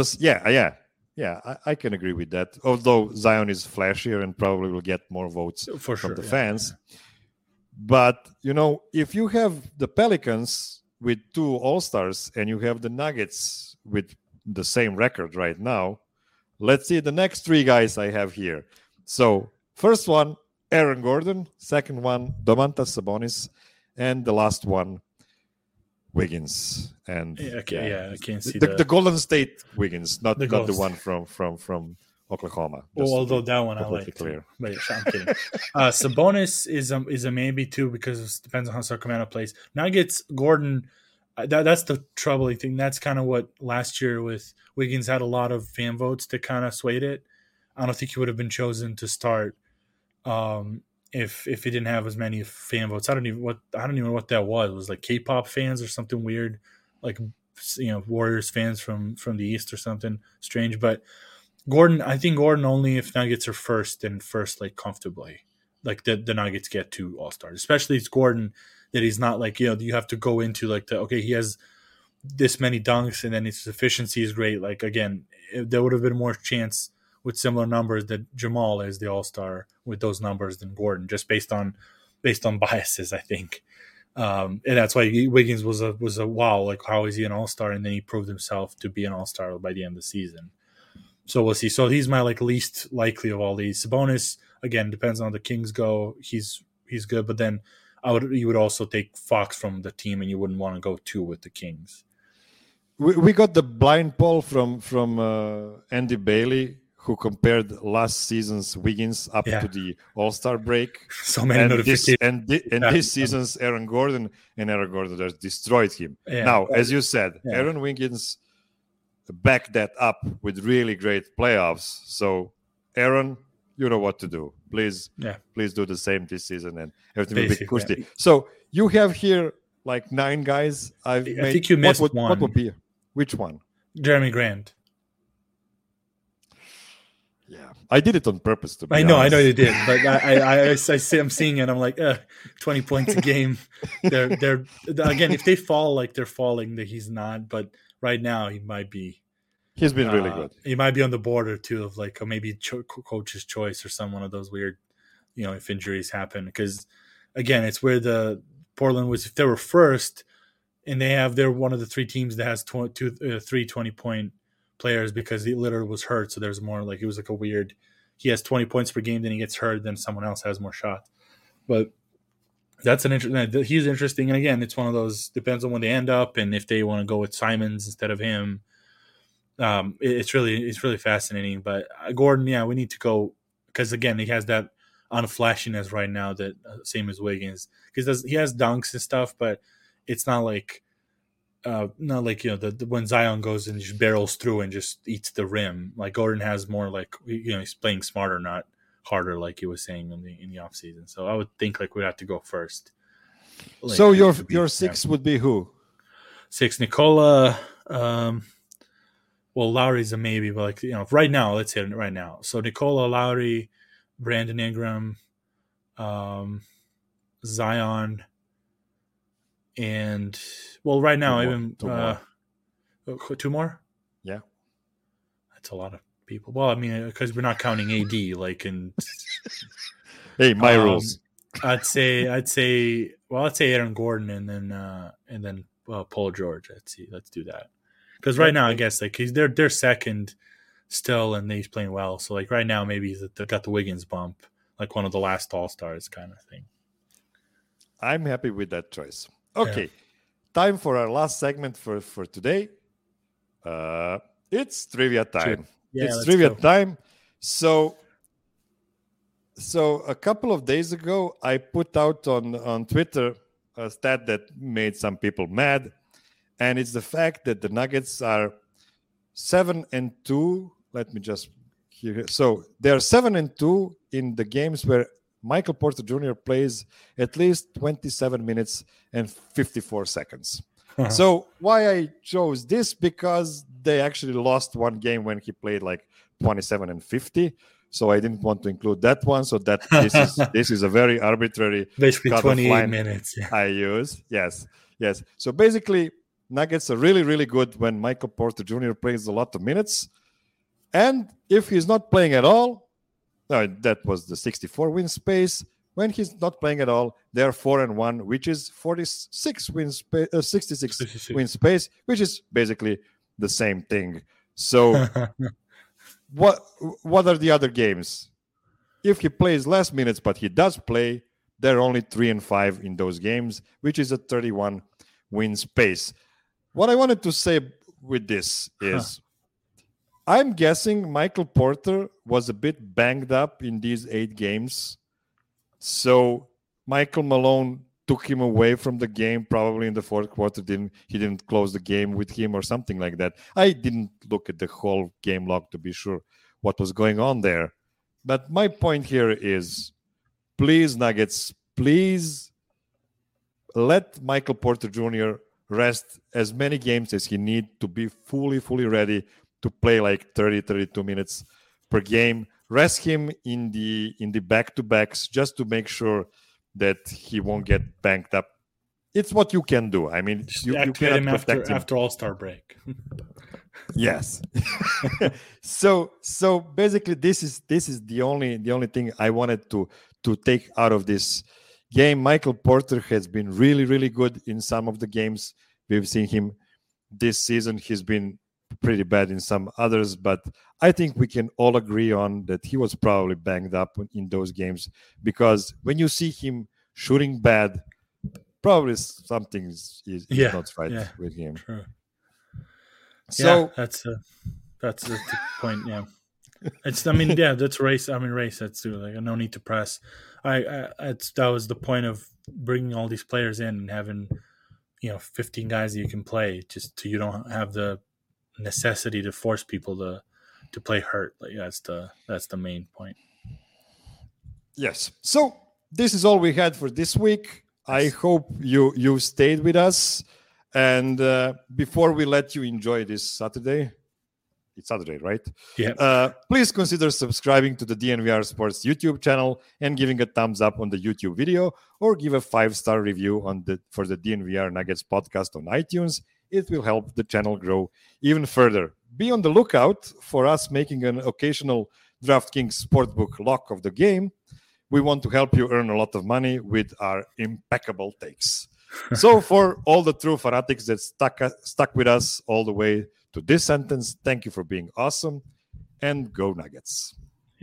F: I can agree with that. Although Zion is flashier and probably will get more votes from the fans. Yeah. But if you have the Pelicans with 2 All-Stars and you have the Nuggets with the same record right now, let's see the next 3 guys I have here. So first one, Aaron Gordon. Second one, Domantas Sabonis, and the last one, Wiggins. And
G: I can't see
F: the Golden State Wiggins, not the one from Oklahoma.
G: Although that one I like clear. But I'm kidding. Sabonis is a maybe too, because it depends on how Sacramento plays. Nuggets, Gordon, that's the troubling thing. That's kind of what last year with Wiggins had a lot of fan votes that kind of swayed it. I don't think he would have been chosen to start if he didn't have as many fan votes. I don't even know what that was. It was like K-pop fans or something weird, like Warriors fans from the East or something strange. But Gordon, I think Gordon only if Nuggets are first and first like comfortably. Like the Nuggets get to All-Stars. Especially it's Gordon that he's not like, you have to go into like he has this many dunks and then his efficiency is great. Like again, there would have been more chance with similar numbers that Jamal is the All-Star with those numbers than Gordon, just based on biases, I think. And that's why Wiggins was a wow, like how is he an All-Star? And then he proved himself to be an All-Star by the end of the season. So we'll see. So he's my like least likely of all these. Sabonis, again, depends on how the Kings go. He's good, but then you would also take Fox from the team, and you wouldn't want to go 2 with the Kings.
F: We got the blind poll from Andy Bailey, who compared last season's Wiggins up to the All-Star break.
G: So many notifications.
F: This season's Aaron Gordon just destroyed him. Yeah. Now, as you said, Aaron Wiggins backed that up with really great playoffs. So, Aaron, you know what to do. Please do the same this season, and everything will be cushy. Yeah. So, you have here like 9 guys. I
G: think you missed one.
F: What would be? Which one?
G: Jeremy Grant.
F: Yeah, I did it on purpose. To be
G: I know
F: honest.
G: you did, but I'm seeing it. I'm like, 20 points a game. They're again, if they fall like they're falling, that he's not. But right now, he might be.
F: He's been really good.
G: He might be on the border too of like maybe coach's choice or some one of those weird, if injuries happen. Because again, it's where the Portland was. If they were first, and they're one of the 3 teams that has 3 20-point players because he literally was hurt. So there's more like it was like a weird. He has 20 points per game, then he gets hurt, then someone else has more shots. But that's an interesting. He's interesting, and again, it's one of those depends on when they end up and if they want to go with Simons instead of him. It's really fascinating. But Gordon, we need to go because again, he has that unflashiness right now that same as Wiggins because he has dunks and stuff, but it's not like. When Zion goes and just barrels through and just eats the rim. Like Gordon has more like he's playing smarter, not harder, like he was saying in the offseason. So I would think like we'd have to go first. Like,
F: so your 6 would be who?
G: 6, Nikola. Well, Lowry's a maybe, but like right now, let's hit it right now. So Nikola, Lowry, Brandon Ingram, Zion. And right now, two more. Yeah, that's a lot of people. Well, I mean, because we're not counting AD. Like, and
F: hey, my rules.
G: I'd say Aaron Gordon and then Paul George. Let's do that. Because right now, I guess like they're second still, and he's playing well. So like right now, maybe they got the Wiggins bump, like one of the last All-Stars kind of thing.
F: I'm happy with that choice. Okay, time for our last segment for today. It's trivia time. It's trivia time. So a couple of days ago, I put out on Twitter a stat that made some people mad, and it's the fact that the Nuggets are 7-2. Let me just hear. So they're 7-2 in the games where Michael Porter Jr. plays at least 27 minutes and 54 seconds. So why I chose this? Because they actually lost one game when he played like 27 and 50. So I didn't want to include that one. So that this is a very arbitrary
G: basically 28 minutes.
F: I use. Yes. So basically, Nuggets are really, really good when Michael Porter Jr. plays a lot of minutes. And if he's not playing at all, that was the 64 win space. When he's not playing at all, they're 4-1, which is 66 win space, which is basically the same thing. So, what are the other games? If he plays less minutes, but he does play, they're only 3-5 in those games, which is a 31 win space. What I wanted to say with this is. I'm guessing Michael Porter was a bit banged up in these 8 games. So Michael Malone took him away from the game, probably in the fourth quarter. He didn't close the game with him or something like that. I didn't look at the whole game log to be sure what was going on there. But my point here is, please, Nuggets, please let Michael Porter Jr. rest as many games as he needs to be fully ready to play like 30, 32 minutes per game. Rest him in the back-to-backs just to make sure that he won't get banged up. It's what you can do. I mean, you
G: activate him
F: protect him
G: after All-Star break.
F: Yes. So basically, this is the only thing I wanted to take out of this game. Michael Porter has been really, really good in some of the games we've seen him this season. He's been pretty bad in some others, but I think we can all agree on that he was probably banged up in those games, because when you see him shooting bad, probably something is not right with him.
G: True.
F: So
G: that's the point. Yeah, that's race. Race. That's too. Like, no need to press. That was the point of bringing all these players in and having 15 guys that you can play, just so you don't have the necessity to force people to play hurt. Like that's the main point.
F: Yes. So this is all we had for this week. I hope you stayed with us. And before we let you enjoy this Saturday, it's Saturday, right?
G: Yeah.
F: Please consider subscribing to the DNVR Sports YouTube channel and giving a thumbs up on the YouTube video, or give a 5-star review for the DNVR Nuggets podcast on iTunes. It will help the channel grow even further. Be on the lookout for us making an occasional DraftKings Sportsbook lock of the game. We want to help you earn a lot of money with our impeccable takes. So for all the true fanatics that stuck with us all the way to this sentence, thank you for being awesome, and go Nuggets.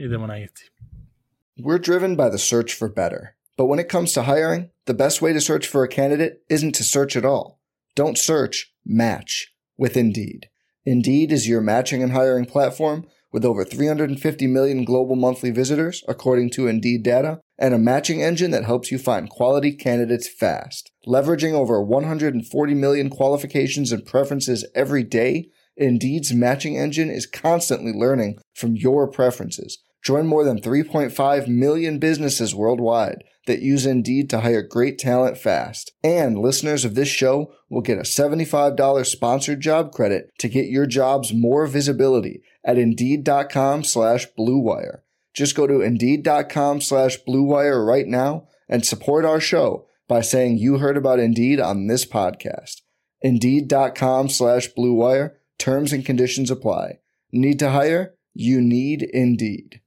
E: We're driven by the search for better. But when it comes to hiring, the best way to search for a candidate isn't to search at all. Don't search, match with Indeed. Indeed is your matching and hiring platform with over 350 million global monthly visitors, according to Indeed data, and a matching engine that helps you find quality candidates fast. Leveraging over 140 million qualifications and preferences every day, Indeed's matching engine is constantly learning from your preferences. Join more than 3.5 million businesses worldwide that use Indeed to hire great talent fast. And listeners of this show will get a $75 sponsored job credit to get your jobs more visibility at Indeed.com/Blue Wire. Just go to Indeed.com/Blue Wire right now and support our show by saying you heard about Indeed on this podcast. Indeed.com/Blue Wire. Terms and conditions apply. Need to hire? You need Indeed.